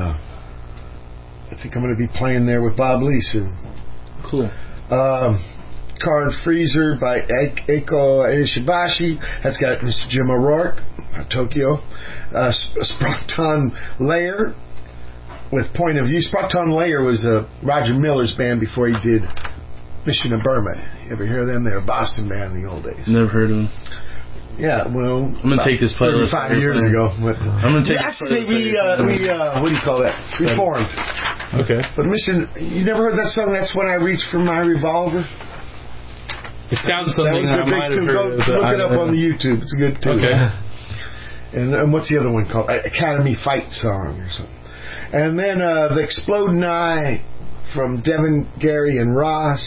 I think I'm going to be playing there with Bob Lee soon. Cool. Car and Freezer by Eiko Ishibashi. That's got Mr. Jim O'Rourke, Tokyo. Sprocton Layer with Point of View. Sprocton Layer was Roger Miller's band before he did Mission of Burma. You ever hear them? They were a Boston band in the old days. Never heard of them. Yeah, well, I'm gonna take this playlist 5 years ago. I'm gonna take actually we what do you call that? We formed. Okay. But Mission, you never heard that song? That's When I Reach for My Revolver. It sounds something I might have heard. Look it up on the YouTube. It's a good tune. Okay. And what's the other one called? Academy Fight Song or something. And then the Exploding Eye from Devin, Gary, and Ross.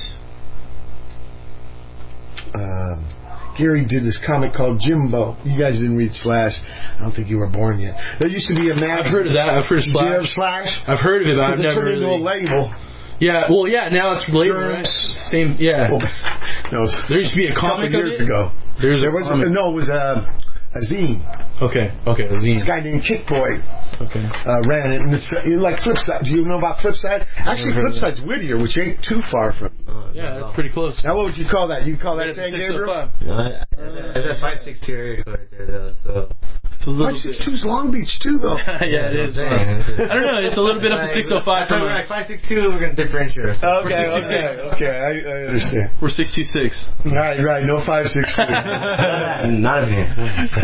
Gary did this comic called Jimbo. You guys didn't read Slash. I don't think you were born yet. There used to be a magazine. I've heard of that. I've heard of Slash. You heard of Slash? I've heard of it, but I've never really... It turned into a label. Yeah, well, yeah, now it's label, right? Same, yeah. Well, no, there used to be a comic years ago. There was a zine. Okay, a zine. This guy named Kick Boy ran it. And like Flipside. Do you know about Flipside? Actually, Flipside's Whittier, which ain't too far from. Yeah, that's pretty close. Now, what would you call that? You call that San Gabriel? It's a 562 area code right there, though, so... It's a little 562 is Long Beach, too, though. Yeah, it is. I don't know, it's a little bit up to 605 from us. 562, we're going to differentiate ourselves. Okay, I understand. We're 626. Right, no 562. Not of here.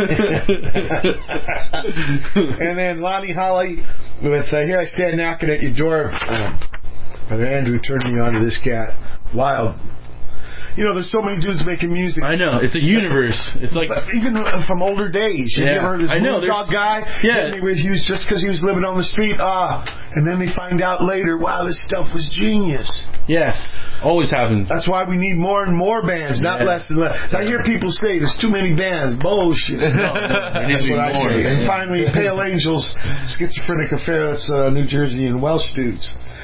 And then Lonnie Holly with Here I Stand Knocking at Your Door. Brother Andrew turned me on to this cat. Wild. You know, there's so many dudes making music. I know. It's a universe. It's like... Even from older days. You ever heard of this dog guy? Yeah. He was just because he was living on the street. And then they find out later, wow, this stuff was genius. Yeah. Always happens. That's why we need more and more bands, not less and less. I hear people say there's too many bands. Bullshit. That's what I say. And finally, Pale Angels, Schizophrenic Affair. That's New Jersey and Welsh dudes.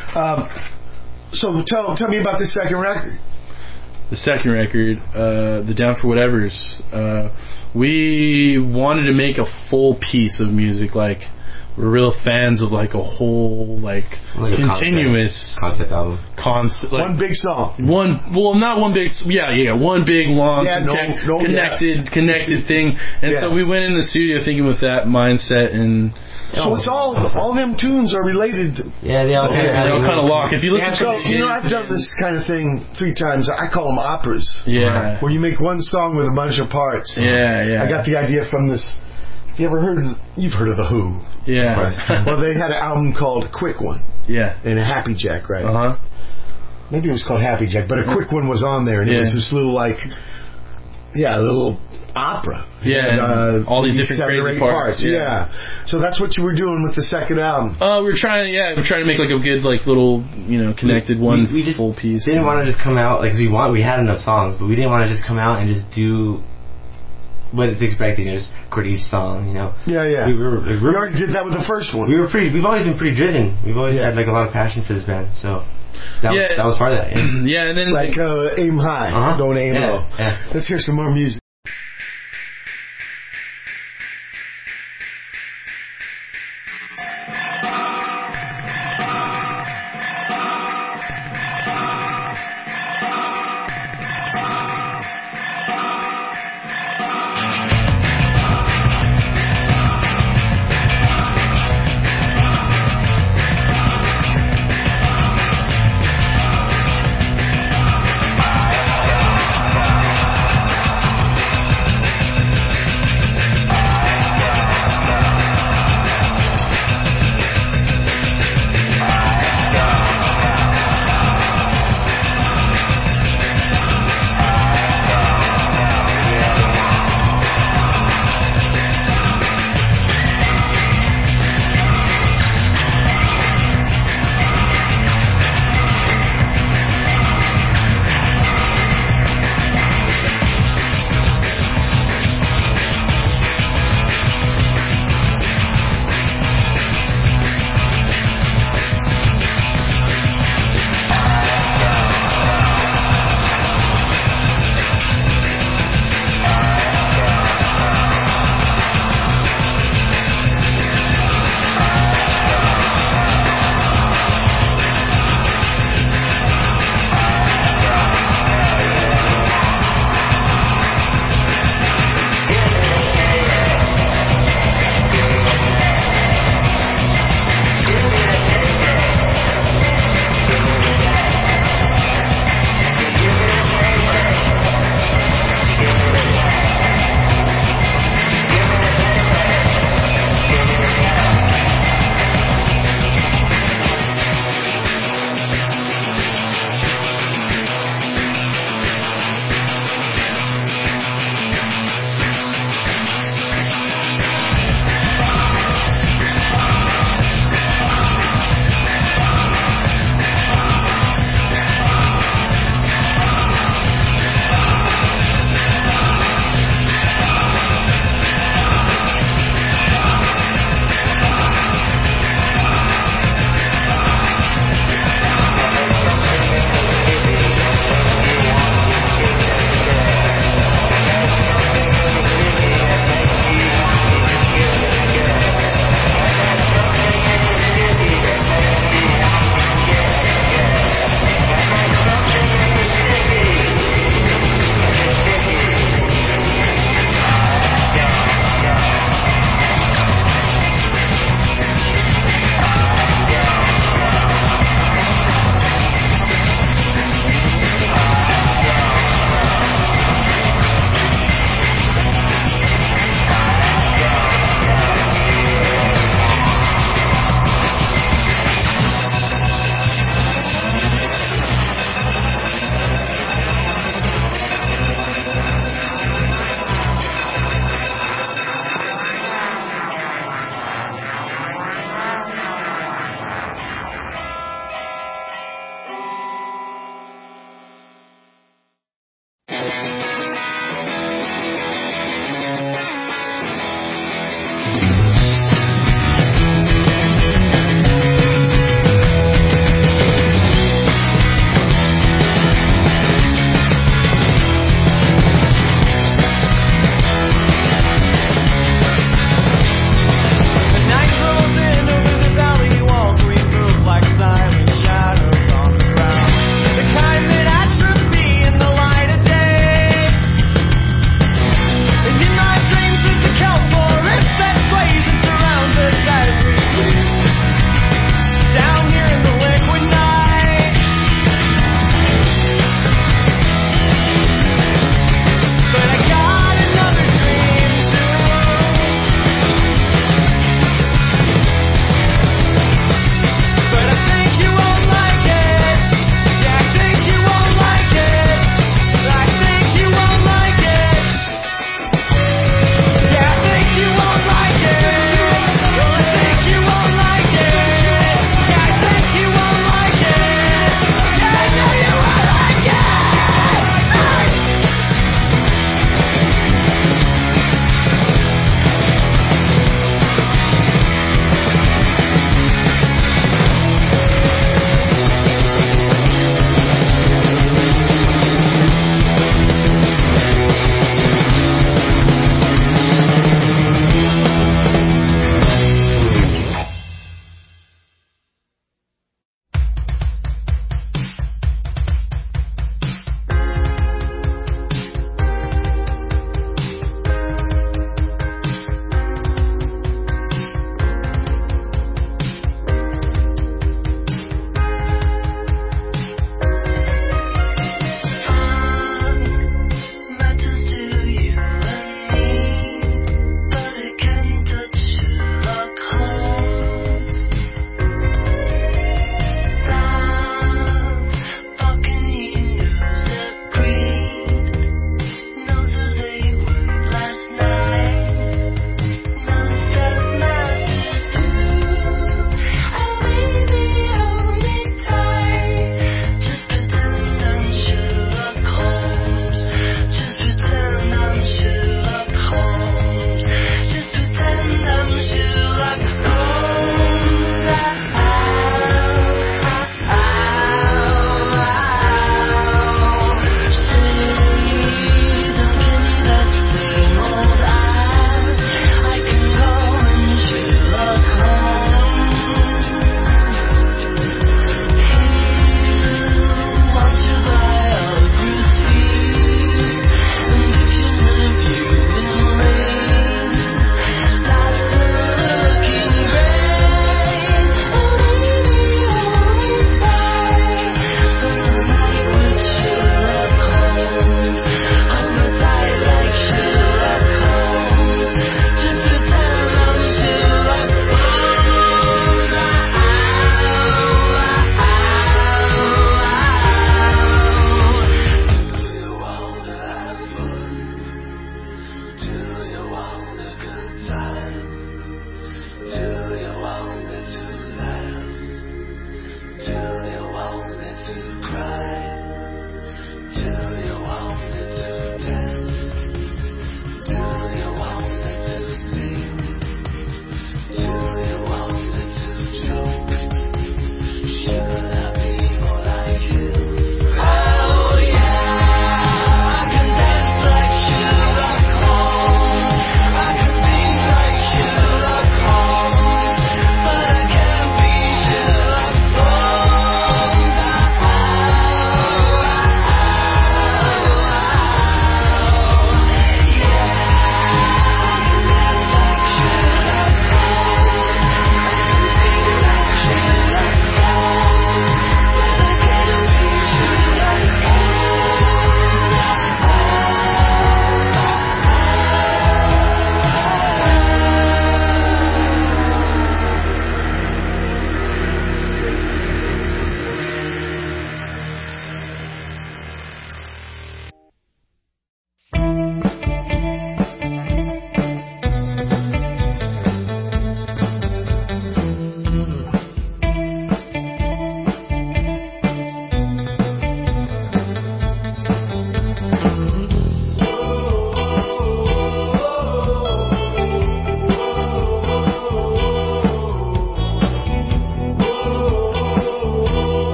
So tell me about this second record. The second record, the Down for Whatevers, we wanted to make a full piece of music. Like, we're real fans of like a whole continuous concept album. One big song. Not one big. Yeah, one big long connected thing. And so we went in the studio thinking with that mindset and. So it's all them tunes are related. Yeah, they all kind of lock. If you listen to I've done this kind of thing 3 times. I call them operas. Yeah. Where you make one song with a bunch of parts. Yeah. I got the idea from this. You've heard of The Who? Yeah. Right. Well, they had an album called A Quick One. Yeah. And a Happy Jack, right? Uh-huh. Maybe it was called Happy Jack, but A Quick One was on there, and it was this little little opera. Yeah, and all these different 7 or 8 parts. Yeah. So that's what you were doing with the second album. We're trying to make like a good little connected we just full piece. Didn't want to just come out we had enough songs, but we didn't want to just come out and just do what it's expecting. Just record each song, you know. Yeah. We already did that with the first one. We've always been pretty driven. We've always had like a lot of passion for this band, so that was part of that. Yeah, and then like aim high, don't aim low. Yeah. Let's hear some more music.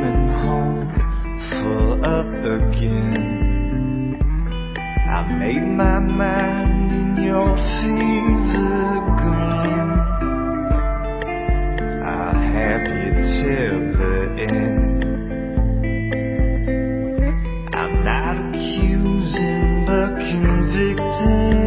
coming home full up again. I made my mind in your fever grin. I'll have you till the end. I'm not accusing but convicting.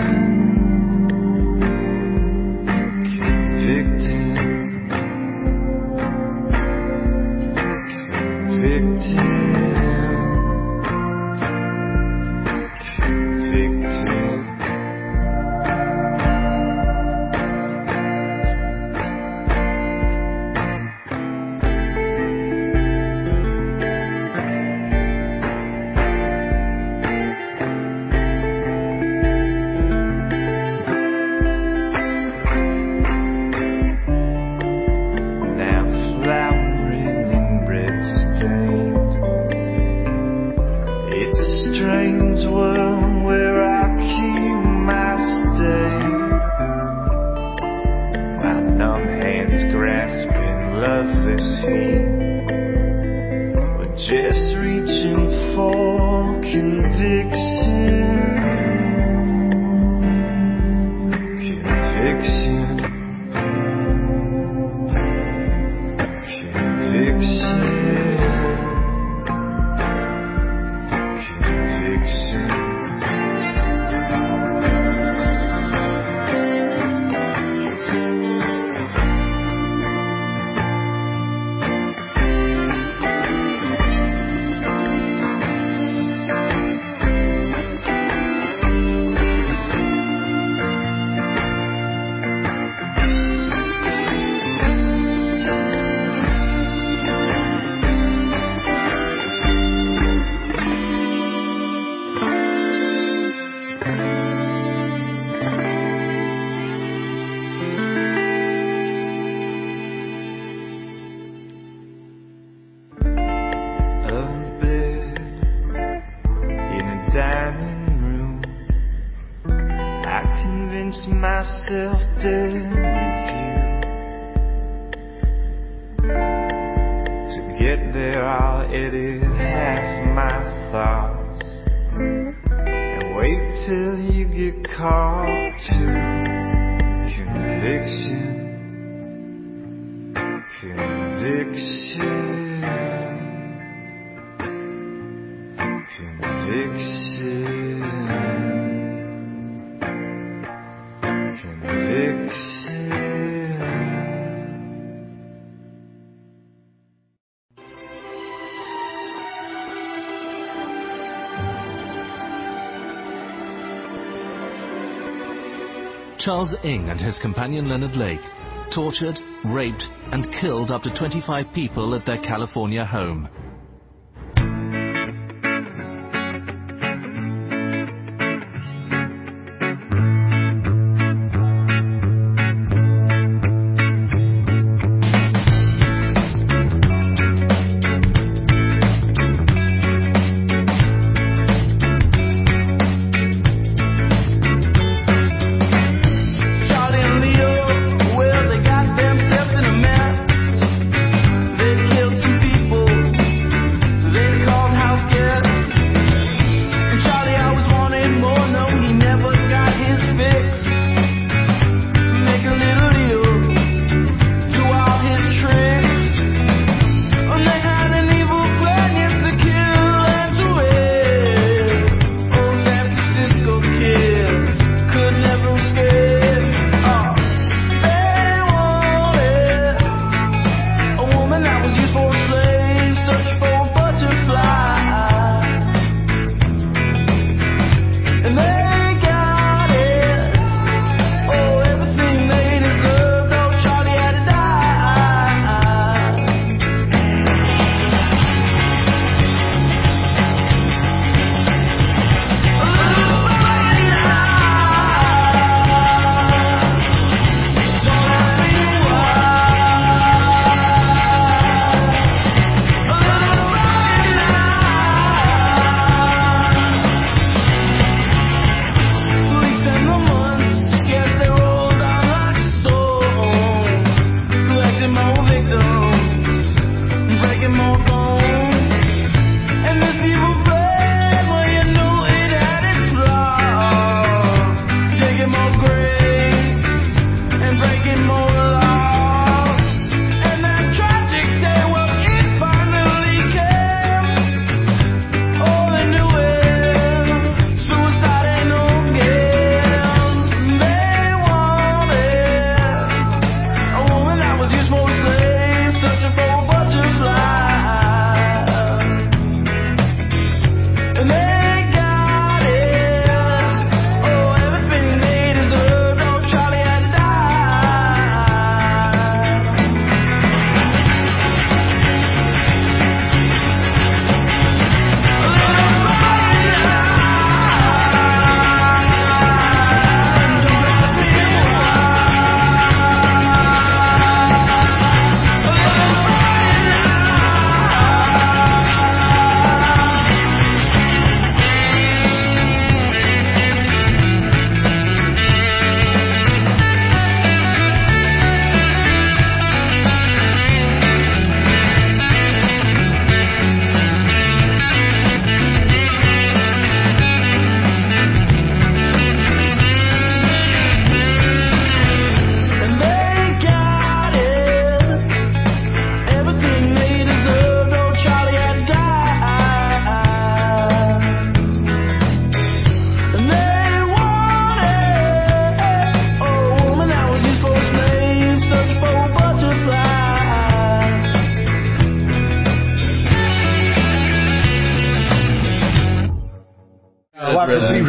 Myself dead with you. To get there I'll edit half my thoughts and wait till you get caught to conviction. Charles Ng and his companion Leonard Lake tortured, raped, and killed up to 25 people at their California home. Well, they got themselves in a mess. They killed some people.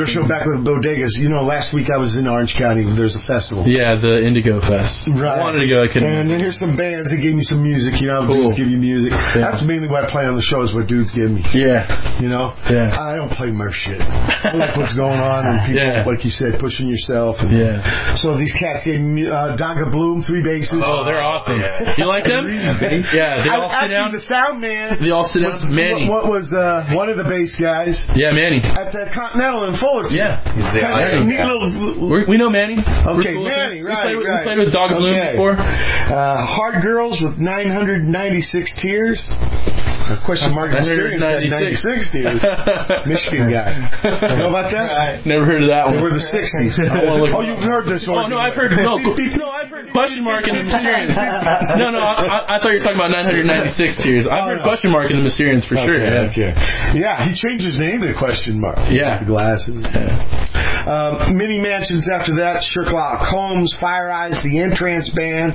Pedro Show back with Bodegas. You know, last week I was in Orange County. There's a festival. Yeah, the Indigo Fest. Right. I wanted to go. I couldn't. And then here's some bands that gave me some music. You know, dudes give you music. Yeah. That's mainly what I play on the show is what dudes give me. Yeah. You know? Yeah. I don't play merch shit. I like what's going on and people, like you said, pushing yourself. And so these cats gave me Donga Bloom, 3 basses. Oh, they're awesome. You like them? Yeah. They all sit down. The sound man. They all sit down. Manny. What was one of the bass guys? Yeah, Manny. At the Continental in Fullerton. Yeah. Neat little... We know Manny. Okay, cool Manny, right. We played with Donga Bloom before. Hard Girls with 996 Tears. Question mark experience at 96 Tears. Michigan guy. You know about that? Never heard of that one. They were the 60s. You've heard this one. Oh, no, I've heard question mark in the Mysterians. No, I thought you were talking about 996 Tears. I've heard question mark in the Mysterians for sure. Okay. Yeah, he changed his name to question mark. Yeah. The glasses. Mini Mansions after that. Sherlock Holmes, Fire Eyes, the Entrance Band.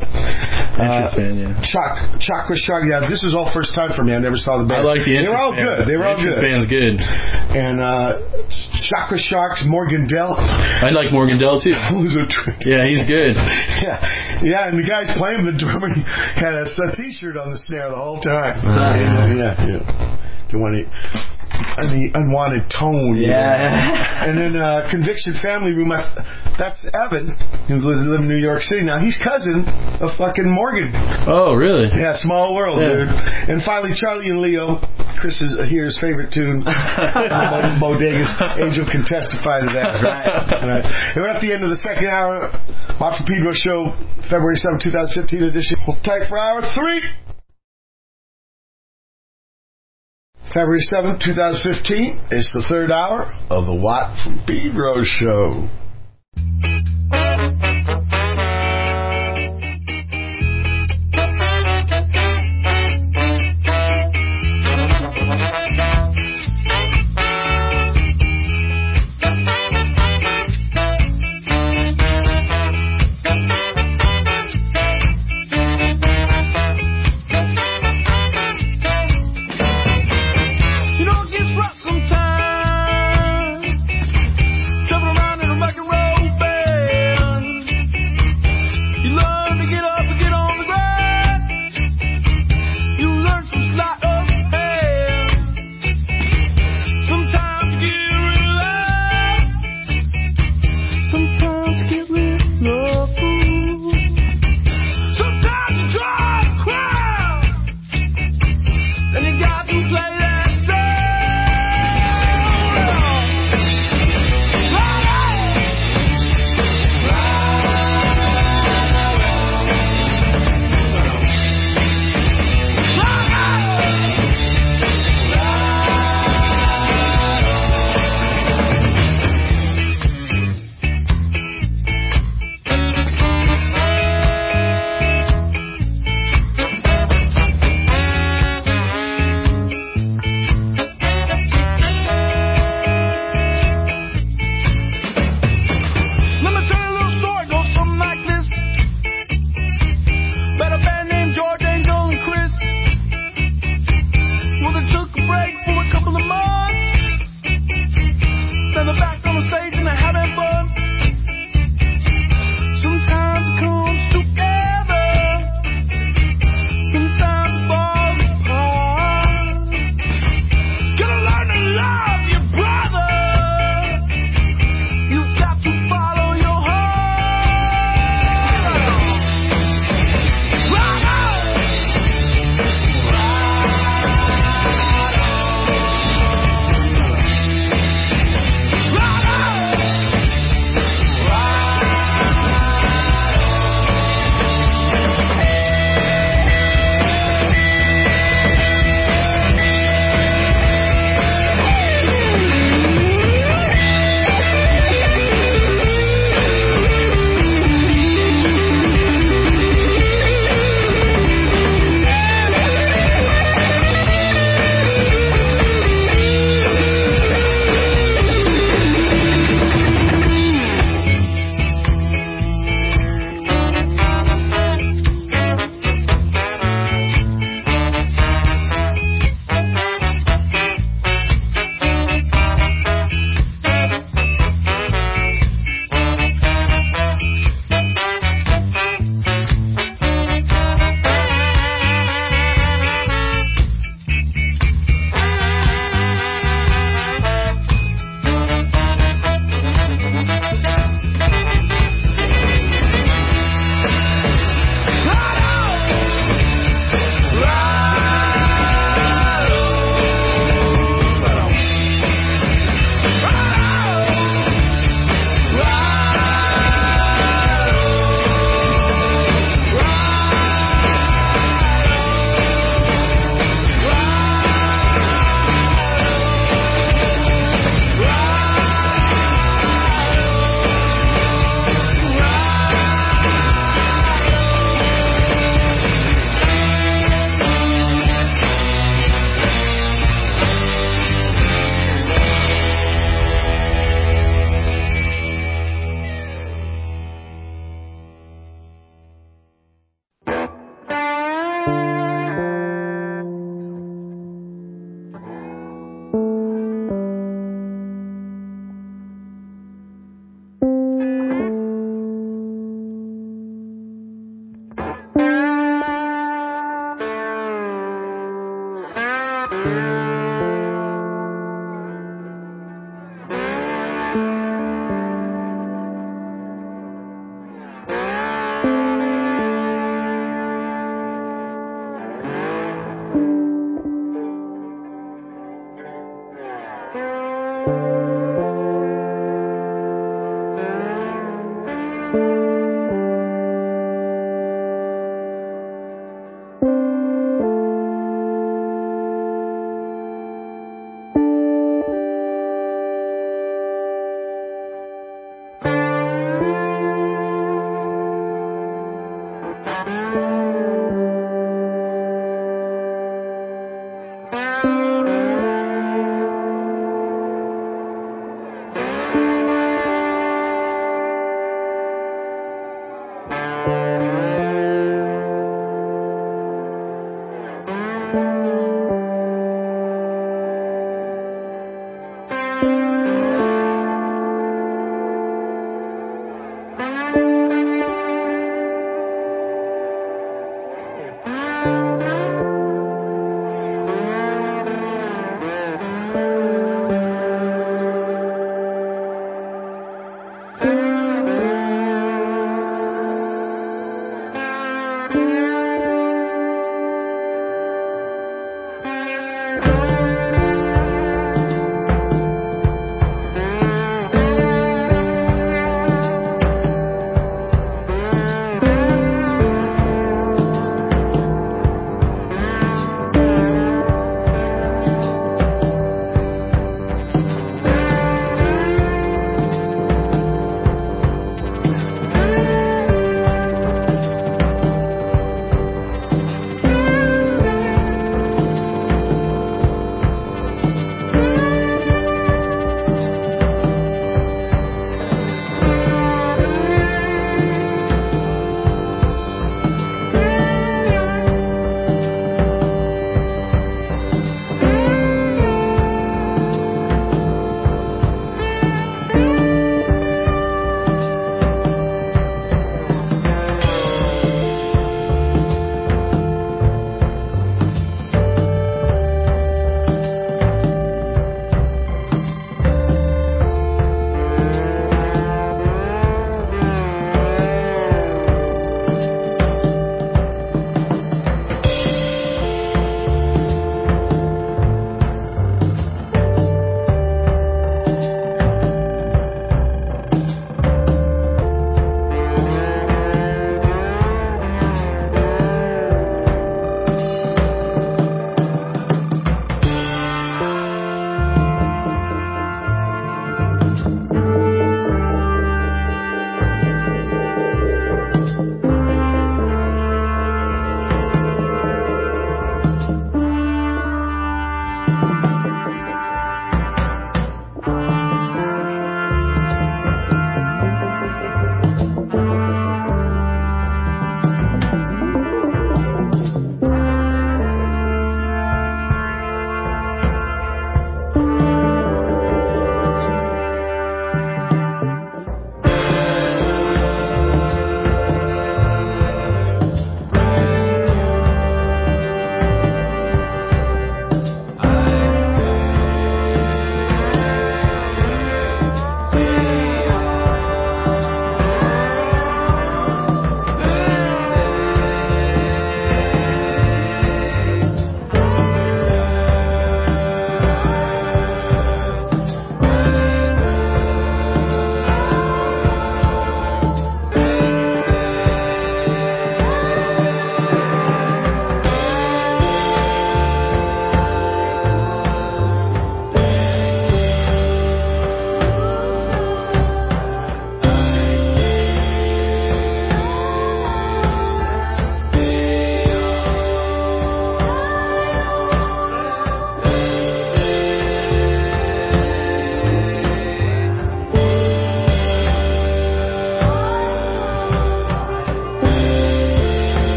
Chakra Shark. Yeah, this was all first time for me. I never saw the band. I like the Entrance They were all band. good. They were all good. Band's good. And Chakra Sharks, Morgan Dell. I like Morgan Dell too. Yeah, he's good. Yeah, and the guys playing the drummer had a T-shirt on the snare the whole time. The unwanted tone. Yeah. And then Conviction Family Room. That's Evan, who lives in New York City now. He's cousin of fucking Morgan. Oh, really? Yeah, Small World, dude. And finally, Charlie and Leo. Chris is here's favorite tune. Bodegas. Angel can testify to that. Right. And we're at the end of the second hour. Mark from Pedro Show, February 7, 2015 edition. Hold tight for hour 3. February 7th, 2015. It's the third hour of the Watt from Pedro Show.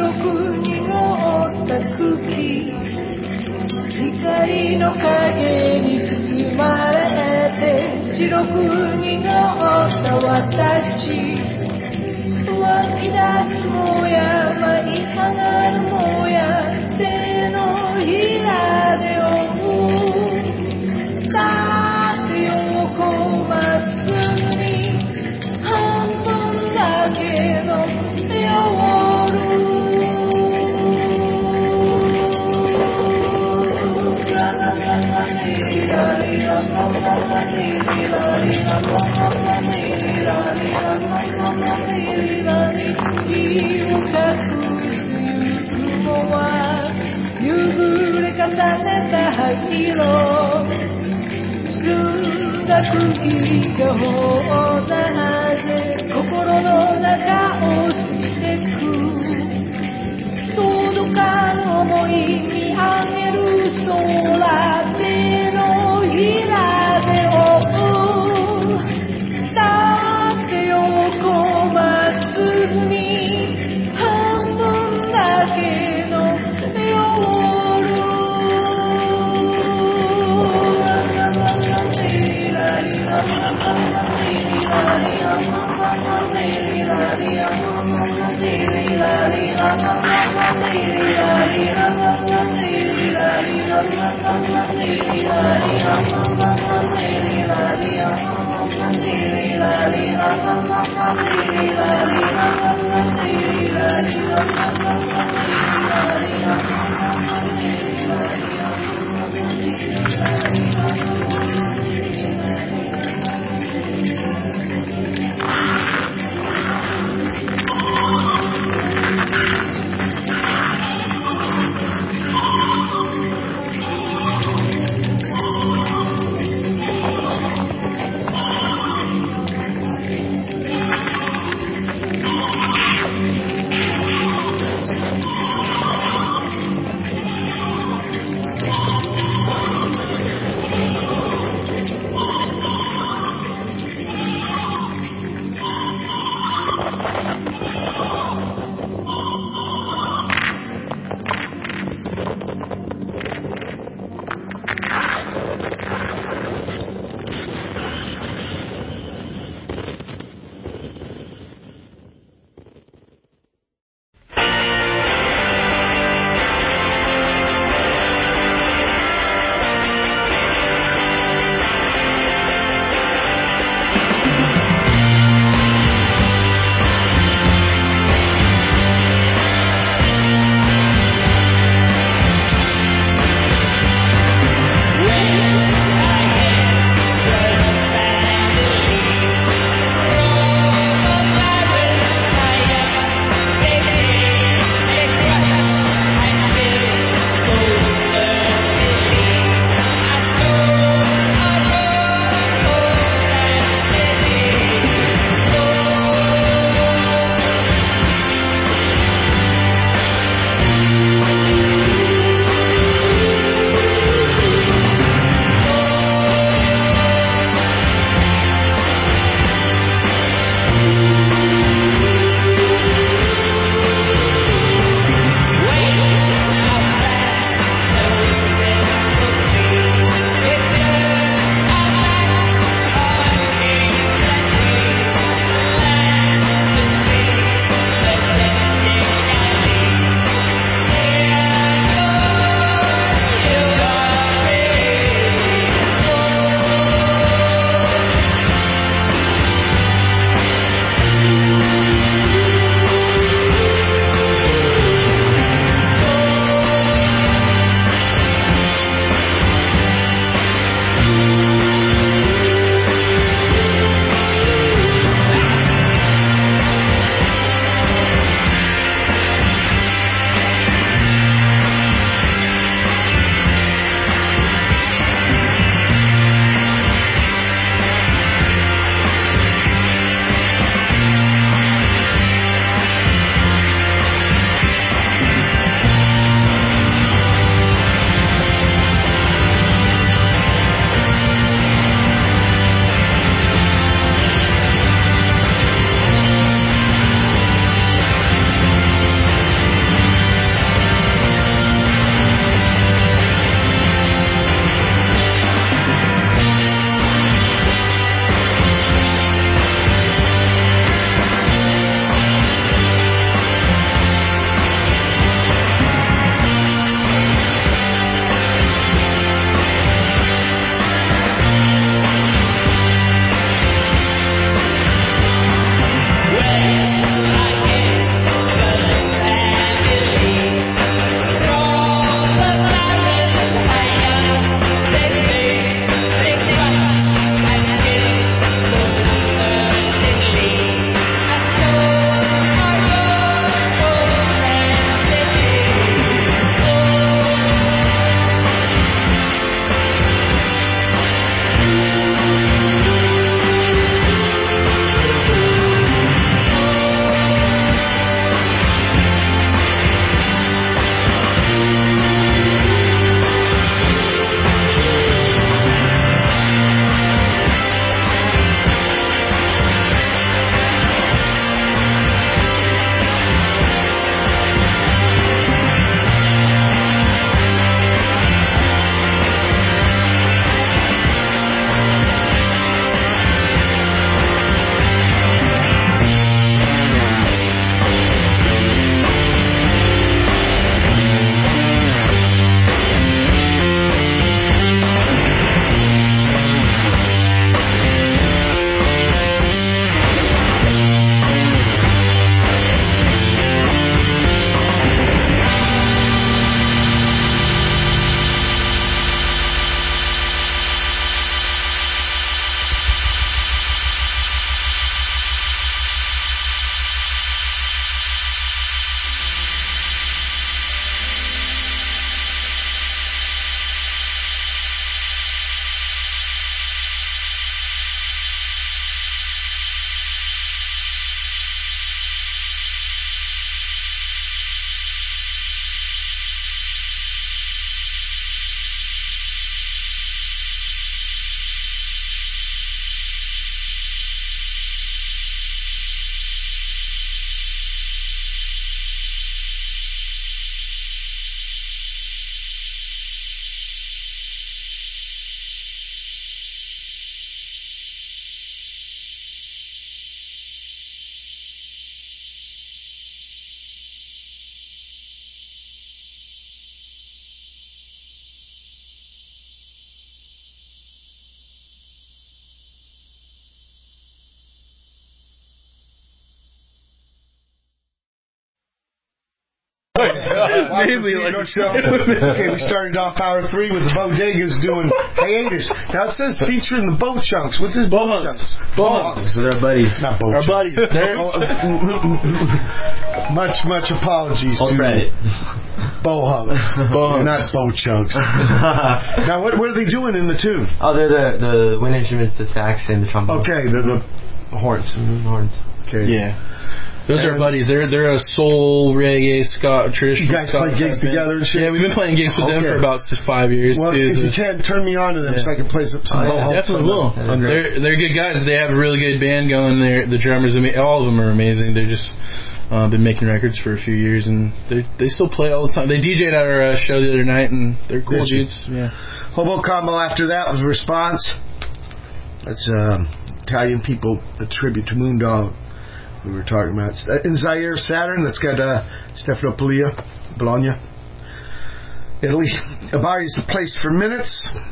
く濁った空気光の影に包まれて白く濁った私湧き出すもや舞い上がるもや手のひらで追うさて横まっすぐに半分だけの夜夕暮れ重ねた灰色澄んだ空気が放ざで心の中を過ぎてく届かぬ想い見上げる空手のひらで追うだって横まっすぐに半分だけの Mainly like show. Okay, we started off hour 3 with the Bodegas doing Hiatus. Now it says featuring the Bo Chunks. What's this? Bo Chunks. So they're buddies. Not Bo Our Chunks. buddies. They're much apologies to Bo Hunks. Not Bo Chunks. Now what are they doing in the tune? Oh, they're the wind instruments, the sax and the trombone. Okay, they're the horns. Horns. Okay. Yeah. Those are buddies. They're a soul, reggae, ska, traditional. You guys play gigs together and shit? Yeah, we've been playing gigs with them for about 5 years. Well, if you can, turn me on to them so I can play some definitely will. They're good guys. They have a really good band going. The drummers, all of them are amazing. They're just been making records for a few years, and they still play all the time. They DJ'd at our show the other night, and they're cool dudes. Yeah. Hobo Combo after that was Response. That's Italian people, a tribute to Moondog. We were talking about in Zaire Saturn. That's got Stefano Bologna, Italy. Bari's the place for minutes.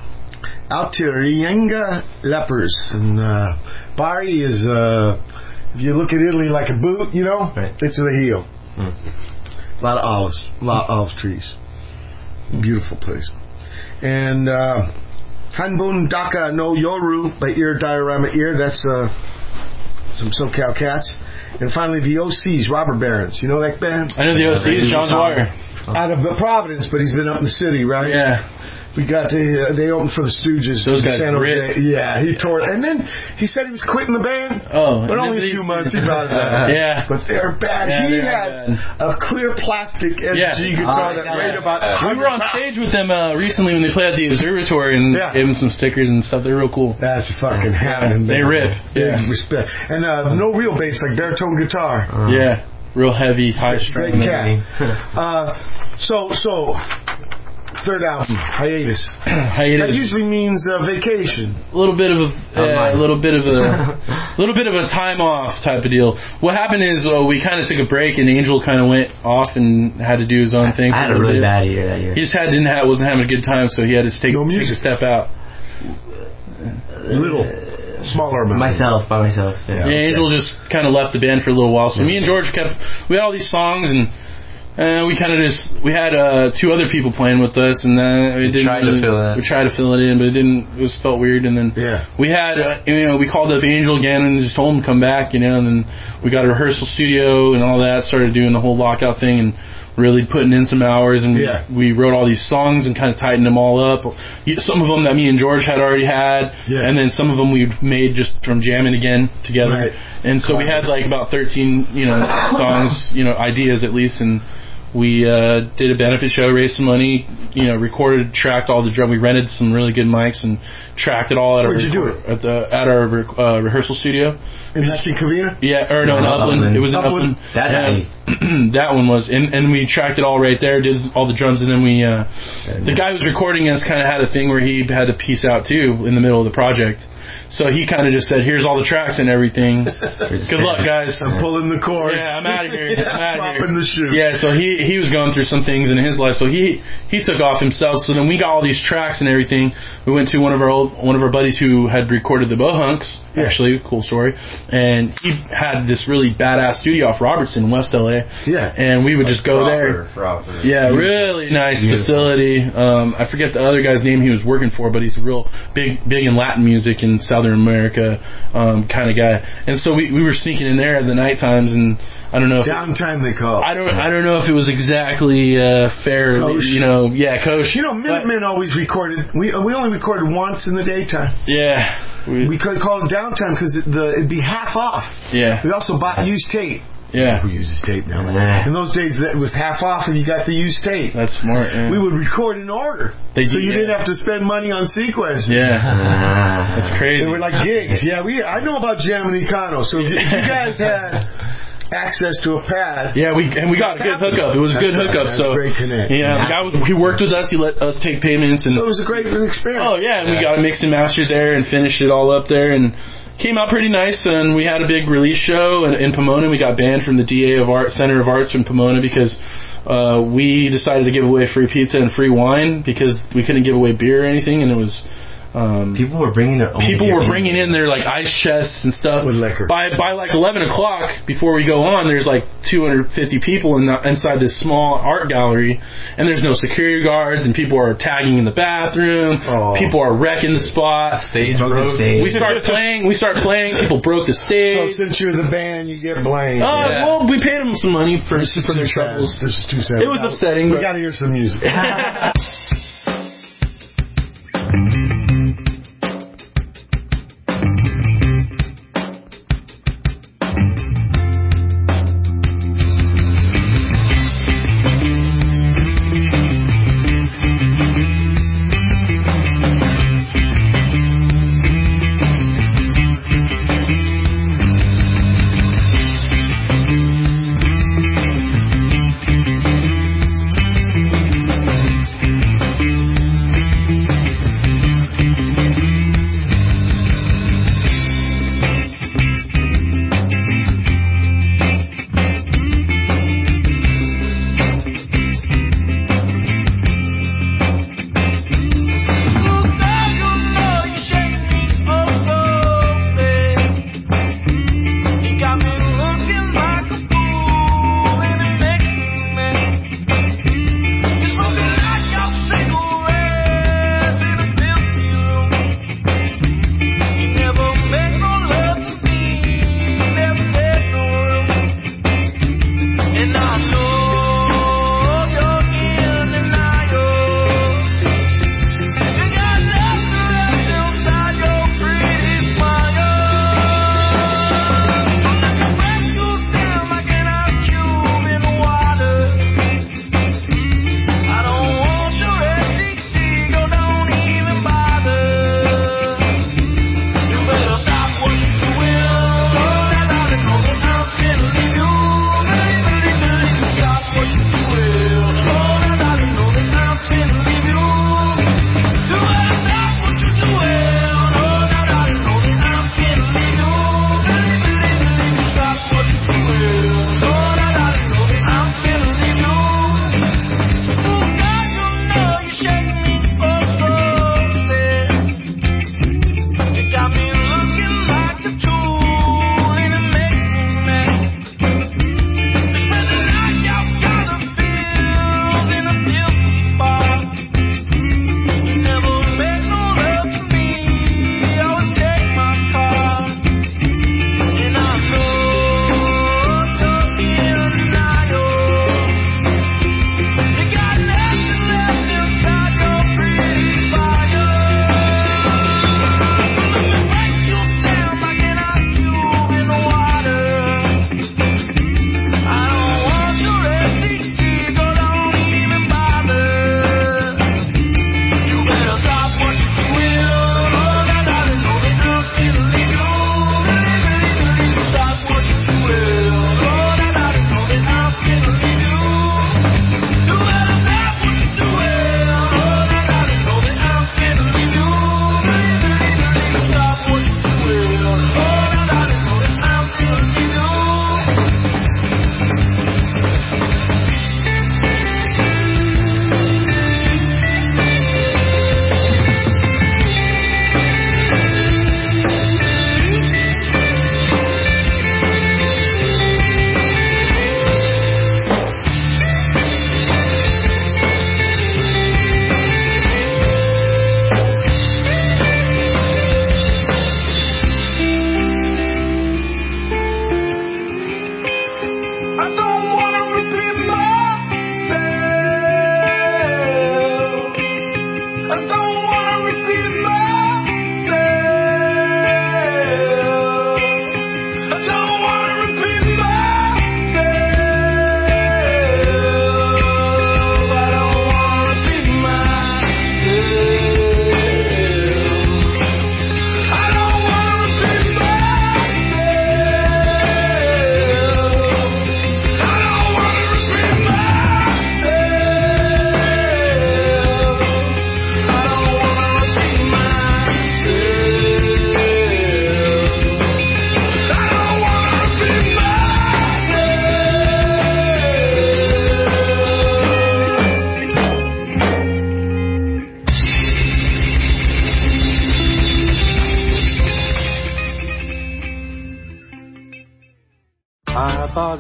Altirienga Lepers, and Bari is if you look at Italy like a boot, it's the heel. A lot of olives, olive trees. Beautiful place. And Hanbun Daka no Yoru by Ear Diorama Ear. That's some SoCal cats. And finally, the OCs, Robber Barons. You know that band? I know the OCs, John Dwyer. Out of Providence, but he's been up in the city, right? Yeah. We got they opened for the Stooges. Those guys San Jose. ripped. Yeah, he tore it. And then he said he was quitting the band. Oh. But only a few months he brought it out. Yeah. But they're bad. Yeah, he had a clear plastic MG guitar that weighed about We were on stage with them recently when they played at the Observatory and gave them some stickers and stuff. They're real cool. That's fucking happening. They rip. Big respect. And no real bass, like baritone guitar. Yeah. Real heavy, high strung. So third album, Hiatus. Hiatus. That usually means vacation. A little bit of a time off type of deal. What happened is we kind of took a break, and Angel kind of went off and had to do his own thing. I had a really bad year that year. He just wasn't having a good time, so he had to take a step out. Smaller amount. By myself. Yeah, Angel just kind of left the band for a little while. So me and George we had all these songs, and we had 2 other people playing with us, and we tried to fill it in, but it felt weird. And then we had we called up Angel again and just told him to come back, and then we got a rehearsal studio and all that, started doing the whole lockout thing and really putting in some hours, and we wrote all these songs and kind of tightened them all up. Some of them that me and George had already had, and then some of them we made just from jamming again together. And so we had like about 13 songs, ideas at least, and we did a benefit show, raised some money, recorded, tracked all the drum. We rented some really good mics and tracked it all at our rehearsal studio. In Covina? Yeah, in Upland. It was in Upland. That one was, and we tracked it all right there, did all the drums, and then the guy who was recording us kind of had a thing where he had to peace out too in the middle of the project. So he kind of just said, "Here's all the tracks and everything. Good luck, guys." I'm pulling the cord. Yeah, I'm out of here. Popping the shoe. Yeah, so he was going through some things in his life, so he took off himself. So then we got all these tracks and everything. We went to one of our buddies who had recorded the Bohunks. Actually, cool story. And he had this really badass studio off Robertson, West LA. Yeah. And we would just go there. Yeah, really nice facility. I forget the other guy's name he was working for, but he's a real big in Latin music in Southern America kind of guy. And so we were sneaking in there at the night times, and I don't know if downtime they call it. I don't know if it was exactly fair. Kosher. Minutemen always recorded. We only recorded once in the daytime. Yeah. We could call it downtime because it'd be half off. Yeah. We also bought used tape. Yeah. Who uses tape now? In those days, it was half off and you got the used tape. That's smart. Yeah. We would record in order. So you didn't have to spend money on sequencing. Yeah. That's crazy. They were like gigs. Yeah, I know about jamming Econo. So if you guys had access to a pad. Yeah, we got a good hookup. It was a good hookup. So great connect. Yeah, the guy he worked with us. He let us take payments, and so it was a great experience. Oh yeah, and we got a mix and mastered there and finished it all up there, and came out pretty nice. And we had a big release show in Pomona. We got banned from the DA of Art Center of Arts in Pomona because we decided to give away free pizza and free wine because we couldn't give away beer or anything, and it was People were bringing their own in their like ice chests and stuff with liquor. By like 11 o'clock, before we go on, there's like 250 people inside this small art gallery, and there's no security guards, and people are tagging in the bathroom. People are wrecking the spot. Stage broke. We start playing. People broke the stage. So since you're the band, you get blamed. Well, we paid them some money for their troubles. This is too sad. It was upsetting. We got to hear some music.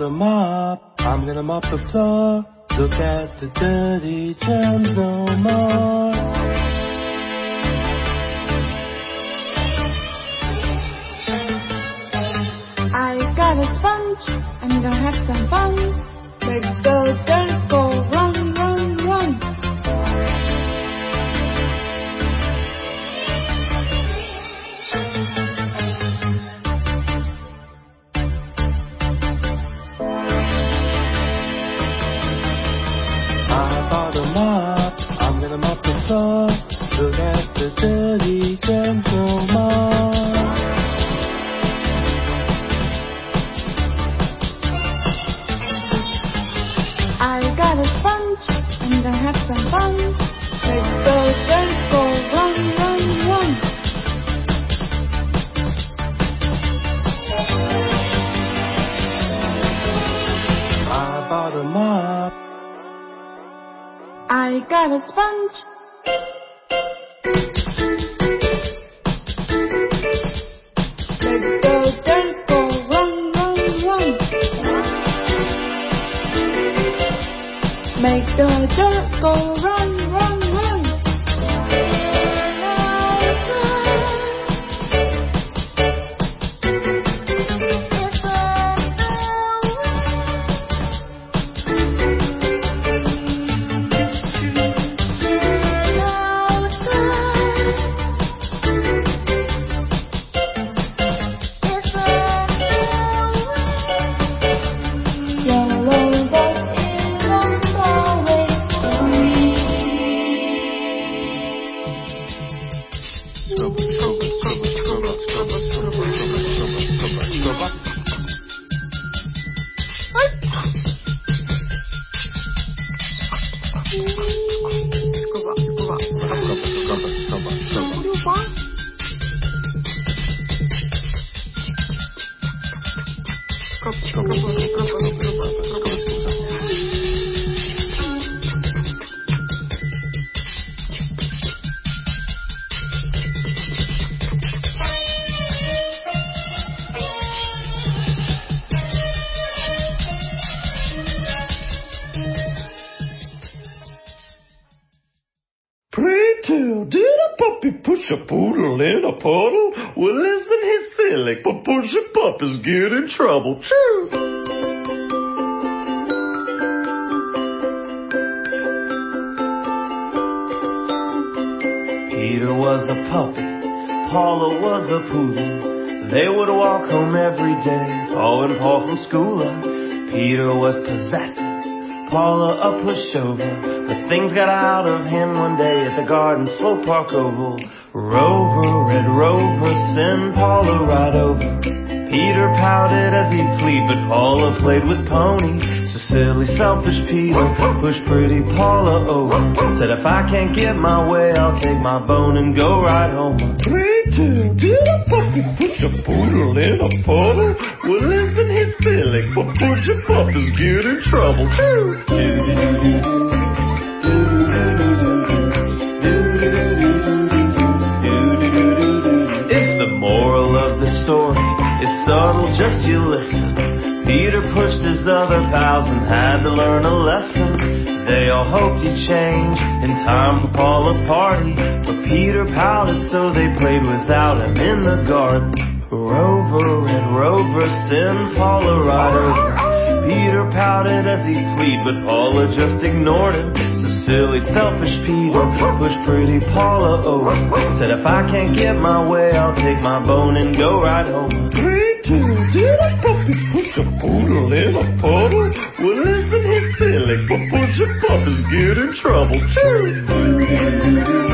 a mop, I'm gonna mop the floor. Look at the dirty germs no more. I got a sponge, I'm gonna have some fun. Make the dirt go run, run, run. I bought a mop, I'm gonna mop the floor. Look at the dirty germs no more. I got a sponge, I'm gonna have some fun. Make the dirt go run, run, run. I bought a mop. I got a sponge. Make the dirt go run, run, run. Make the dirt go run, run, run. Pray tell, did a puppy push a poodle in a puddle? Well, isn't he silly? For pushing puppies get in trouble. Choo! Peter was a puppy, Paula was a poodle. They would walk home every day, Paul and Paul from school. Peter was possessive, Paula a pushover. But things got out of hand one day at the garden slope park oval. Rover, Red Rover, send Paula right over. Peter pouted as he plead, but Paula played with ponies. So silly, selfish Peter pushed pretty Paula over. Said if I can't get my way, I'll take my bone and go right home. Pray tell, did a puppy push a poodle in a puddle? Well, isn't he silly? For pushing puppies get in trouble. Choo! If the moral of the story is subtle, just you listen. Peter pushed his other pals and had to learn a lesson. They all hoped he'd change in time for Paula's party, but Peter pouted, so they played without him in the garden. Rover, Red Rover, send Paula right over. Peter pouted as he plead, but Paula just ignored him. So silly, selfish Peter pushed pretty Paula over. Said if I can't get my way, I'll take my bone and go right home. Pray tell, did a puppy push a poodle in a puddle? Well, isn't he silly? For pushing puppies get in trouble. Choo!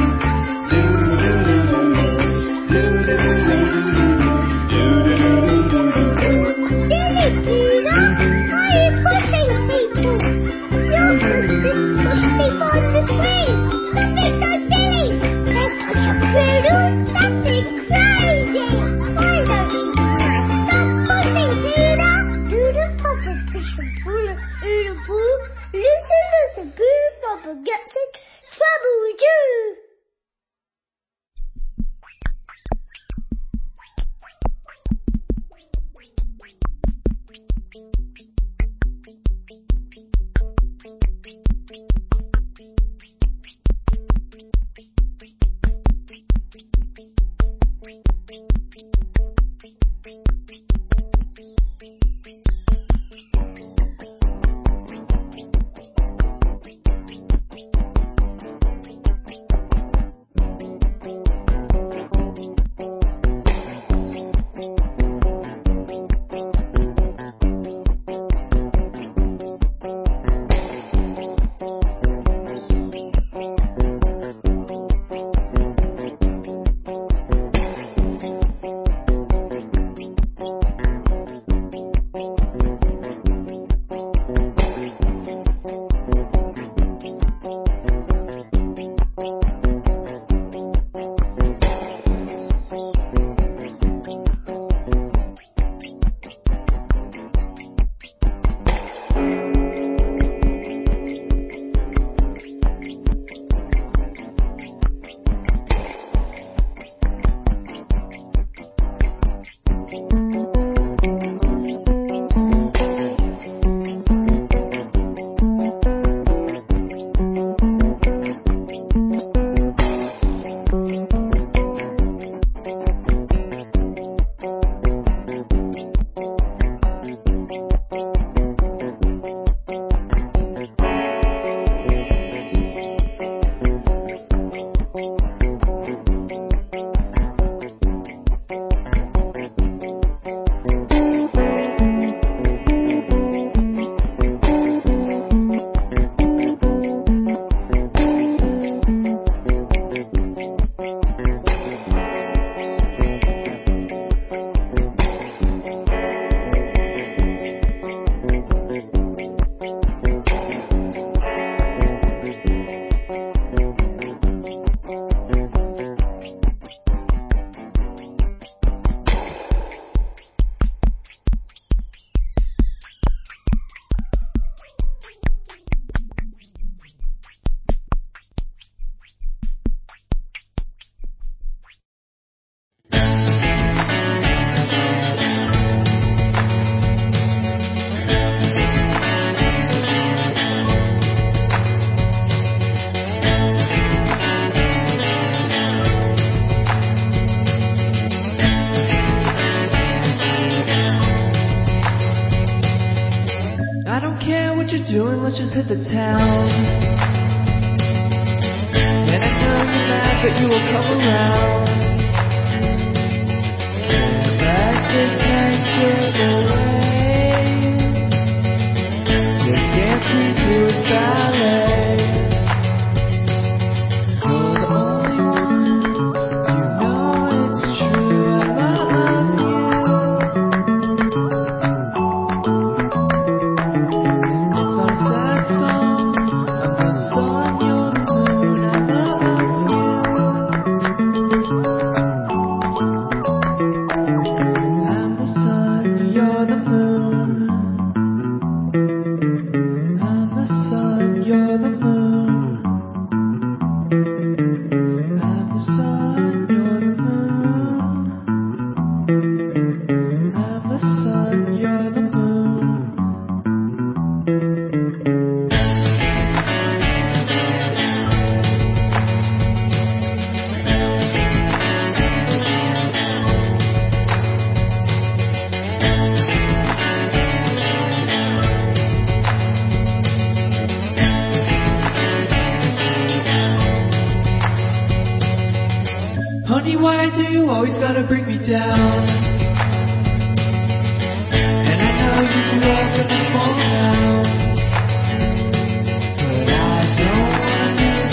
let's just hit the town. And I know you're mad, but you will come around. But this night get away. Just dance me to a ballet. You're the only one, you know it's true. I love you. And it's not a sad song. I'm the sun, you're the moon. I love you. I'm the sun, you're the moon. I'm the sun, you're the moon. I'm the sun, you're the moon. I'm the sun, you're the moon. Honey, why do you always gotta bring me down? And I know you grew up in a small town, but I don't wanna move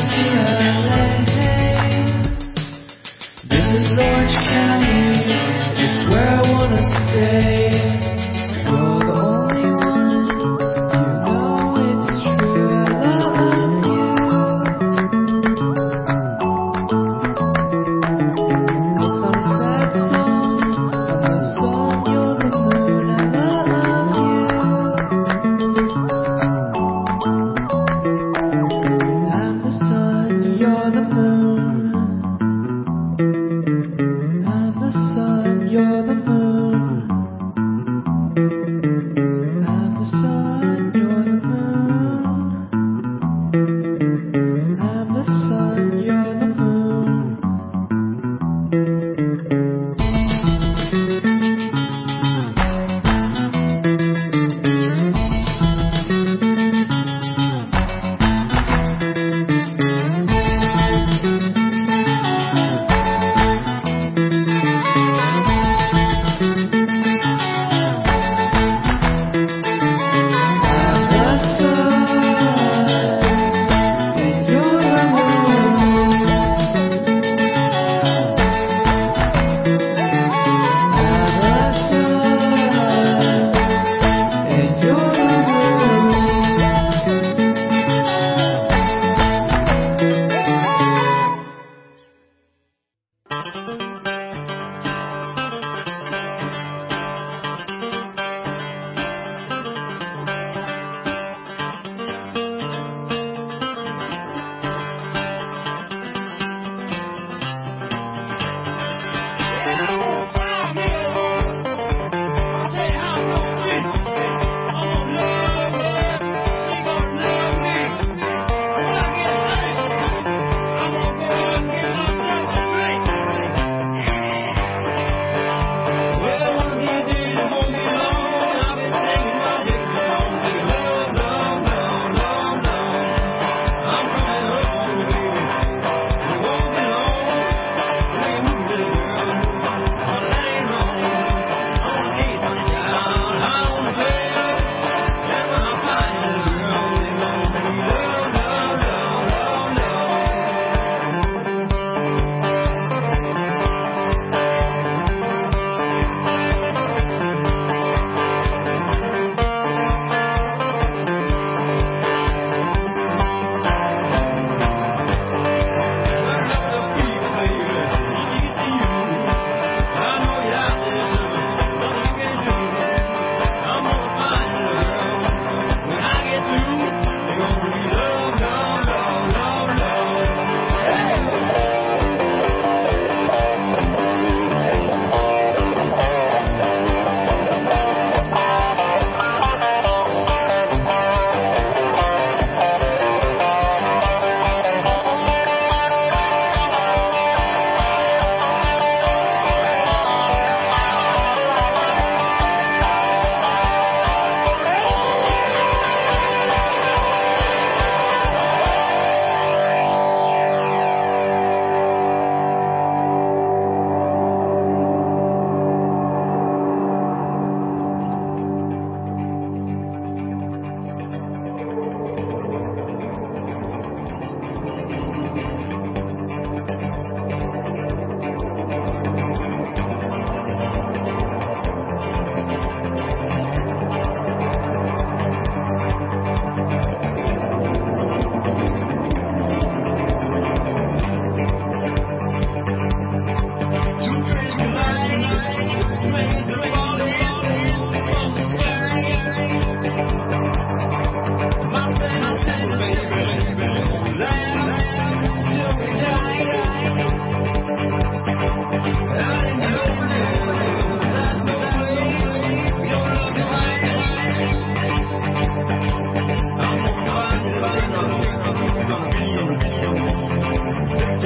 to LA. This is Orange County, it's where I wanna stay. You're the only one, you know it's true. I love you. It's not a sad song. I'm the sun, you're the moon. I love you.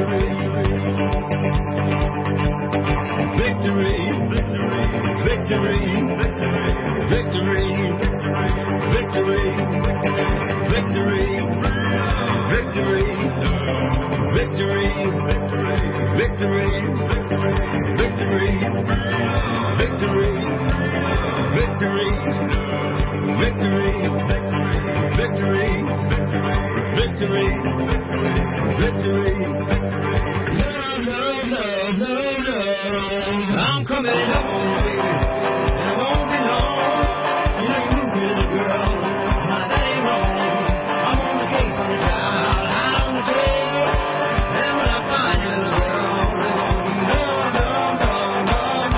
I'm coming home, baby, and I won't be long. You pretty girl, now that ain't wrong. I'm on the case on the child, out on the trail, and when I find you, girl, it's gonna be love, love, love, love,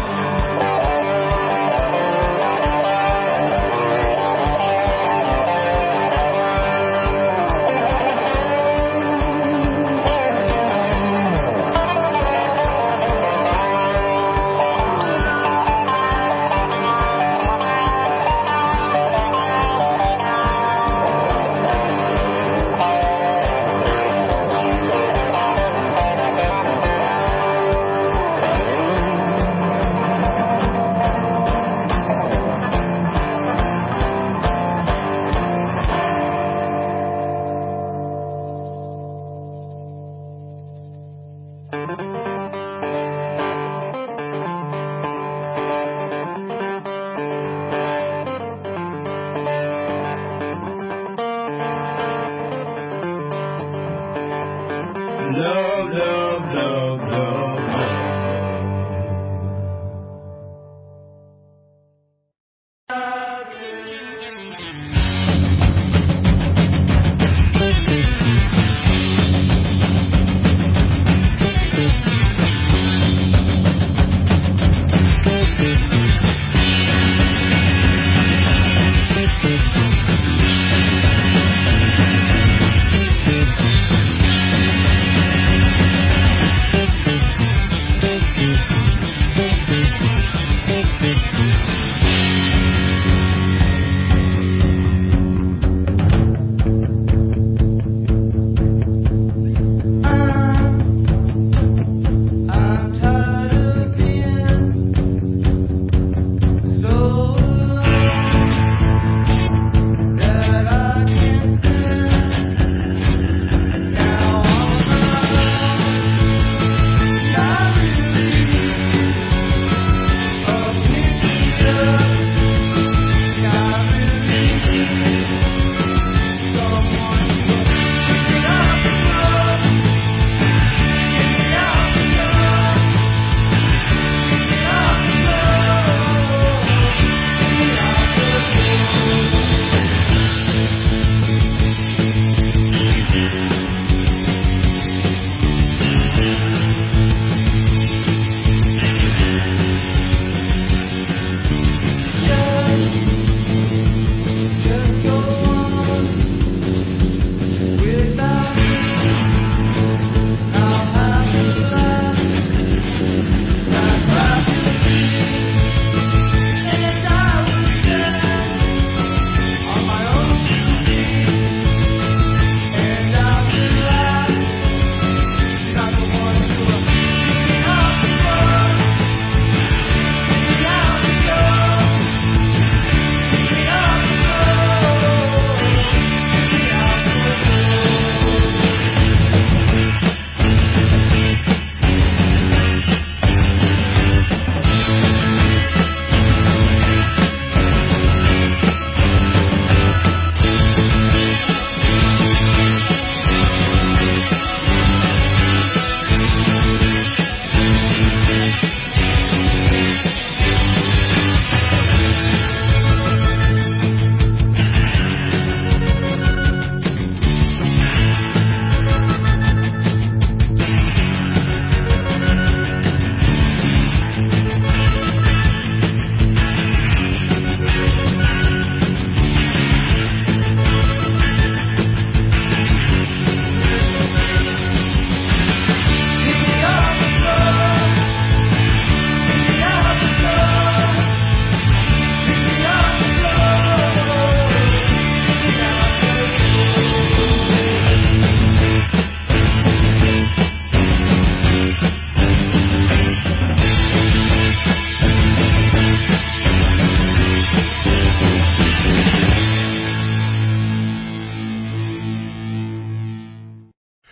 love, love, love, love,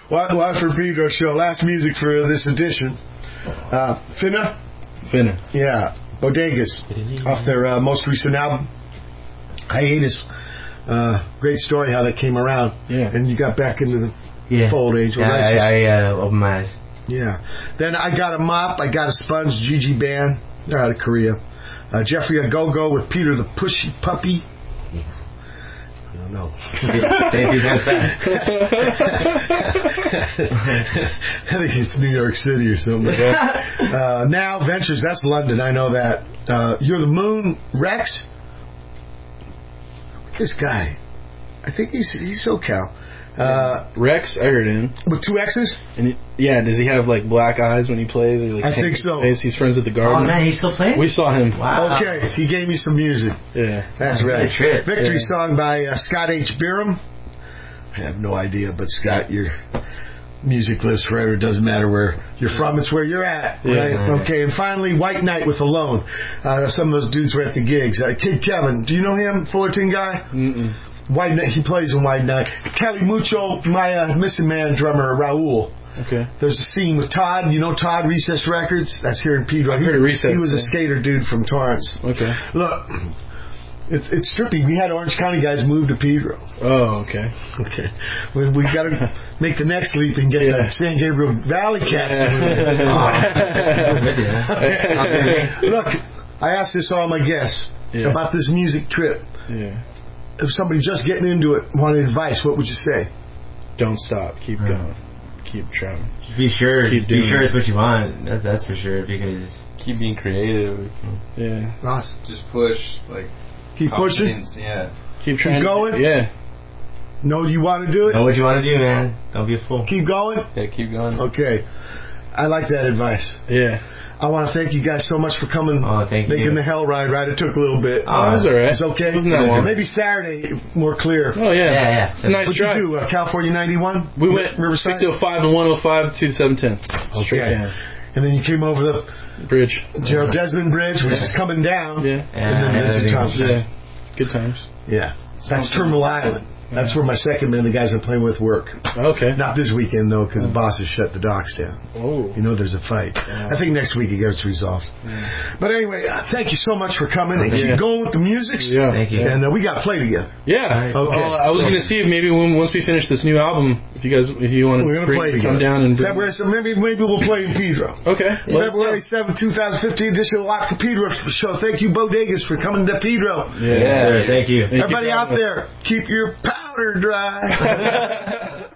Watford Pedro Show. Last music for this edition. Finna. Yeah. Bodegas. Off their most recent album, Hiatus. Great story how that came around. Yeah. And you got back into the fold, Angel. Yeah, I opened my eyes. Yeah. Then I Got a Mop, I Got a Sponge, Gigi Band. They're out of Korea. Jeffrey Agogo with Peter the Pushy Puppy. I don't know. I think it's New York City or something like that. Now Ventures, that's London, I know that. You're the Moon, Rex. This guy, I think he's SoCal. Rex, I heard him. With 2 X's? And does he have like black eyes when he plays? Or, like, I think so. He's friends with the Garden. Oh man, he's still playing? We saw him. Wow. Okay, he gave me some music. Yeah. That's right. Trip. Victory song by Scott H. Byram. I have no idea, but Scott, your music lives forever. It doesn't matter where you're from, it's where you're at. Right? Yeah. Okay, and finally, White Knight with Alone. Some of those dudes were at the gigs. Kid Kevin, do you know him? Fullerton guy? Mm-mm. White Knight, he plays in White Knight. Kelly Mucho, my Missing Man drummer, Raul. Okay. There's a scene with Todd. You know Todd, Recess Records? That's here in Pedro. I've heard of Recess. He was a skater dude from Torrance. Okay. Look, it's trippy. We had Orange County guys move to Pedro. Oh, okay. Okay. We got to make the next leap and get the San Gabriel Valley cats. Look, I asked this all my guests about this music trip. Yeah. If somebody just getting into it wanted advice, what would you say? Don't stop. Keep going. Keep trying. Just be sure. Keep Be sure it. it's what you want. That's for sure. Because keep being creative. Yeah. Ross. Just push. Like keep pushing. Yeah. Keep trying. Keep going. Yeah. Know you want to do it. Know what you want to do, man. Don't be a fool. Keep going. Yeah. Keep going. Okay. I like that advice. Yeah. I want to thank you guys so much for coming, making the hell ride. It took a little bit. Oh, it was all right. It's okay. Wasn't that long? Maybe Saturday more clear. Oh yeah. It's a nice What'd drive. you do? California 91. We went Riverside 605 and 105 to 710. Okay. And then you came over the bridge, Gerald Desmond Bridge, which is coming down. Yeah. And then Vincent Thompson. Yeah. Good times. Yeah. That's Terminal Island. That's where my second band, the guys I'm playing with, work. Okay. Not this weekend, though, because the boss has shut the docks down. Oh. You know there's a fight. I think next week it gets resolved. But anyway, thank you so much for coming. And keep going with the music. Yeah. Thank you. And we got to play together. Yeah. Okay. I was going to see if maybe once we finish this new album, if you want to come down and February, so maybe we'll play in Pedro. Okay. February 7th, 2015 edition of Lock for Pedro show. Thank you, Bodegas, for coming to Pedro. Yeah. Thank you. Everybody out there, keep your powder dry.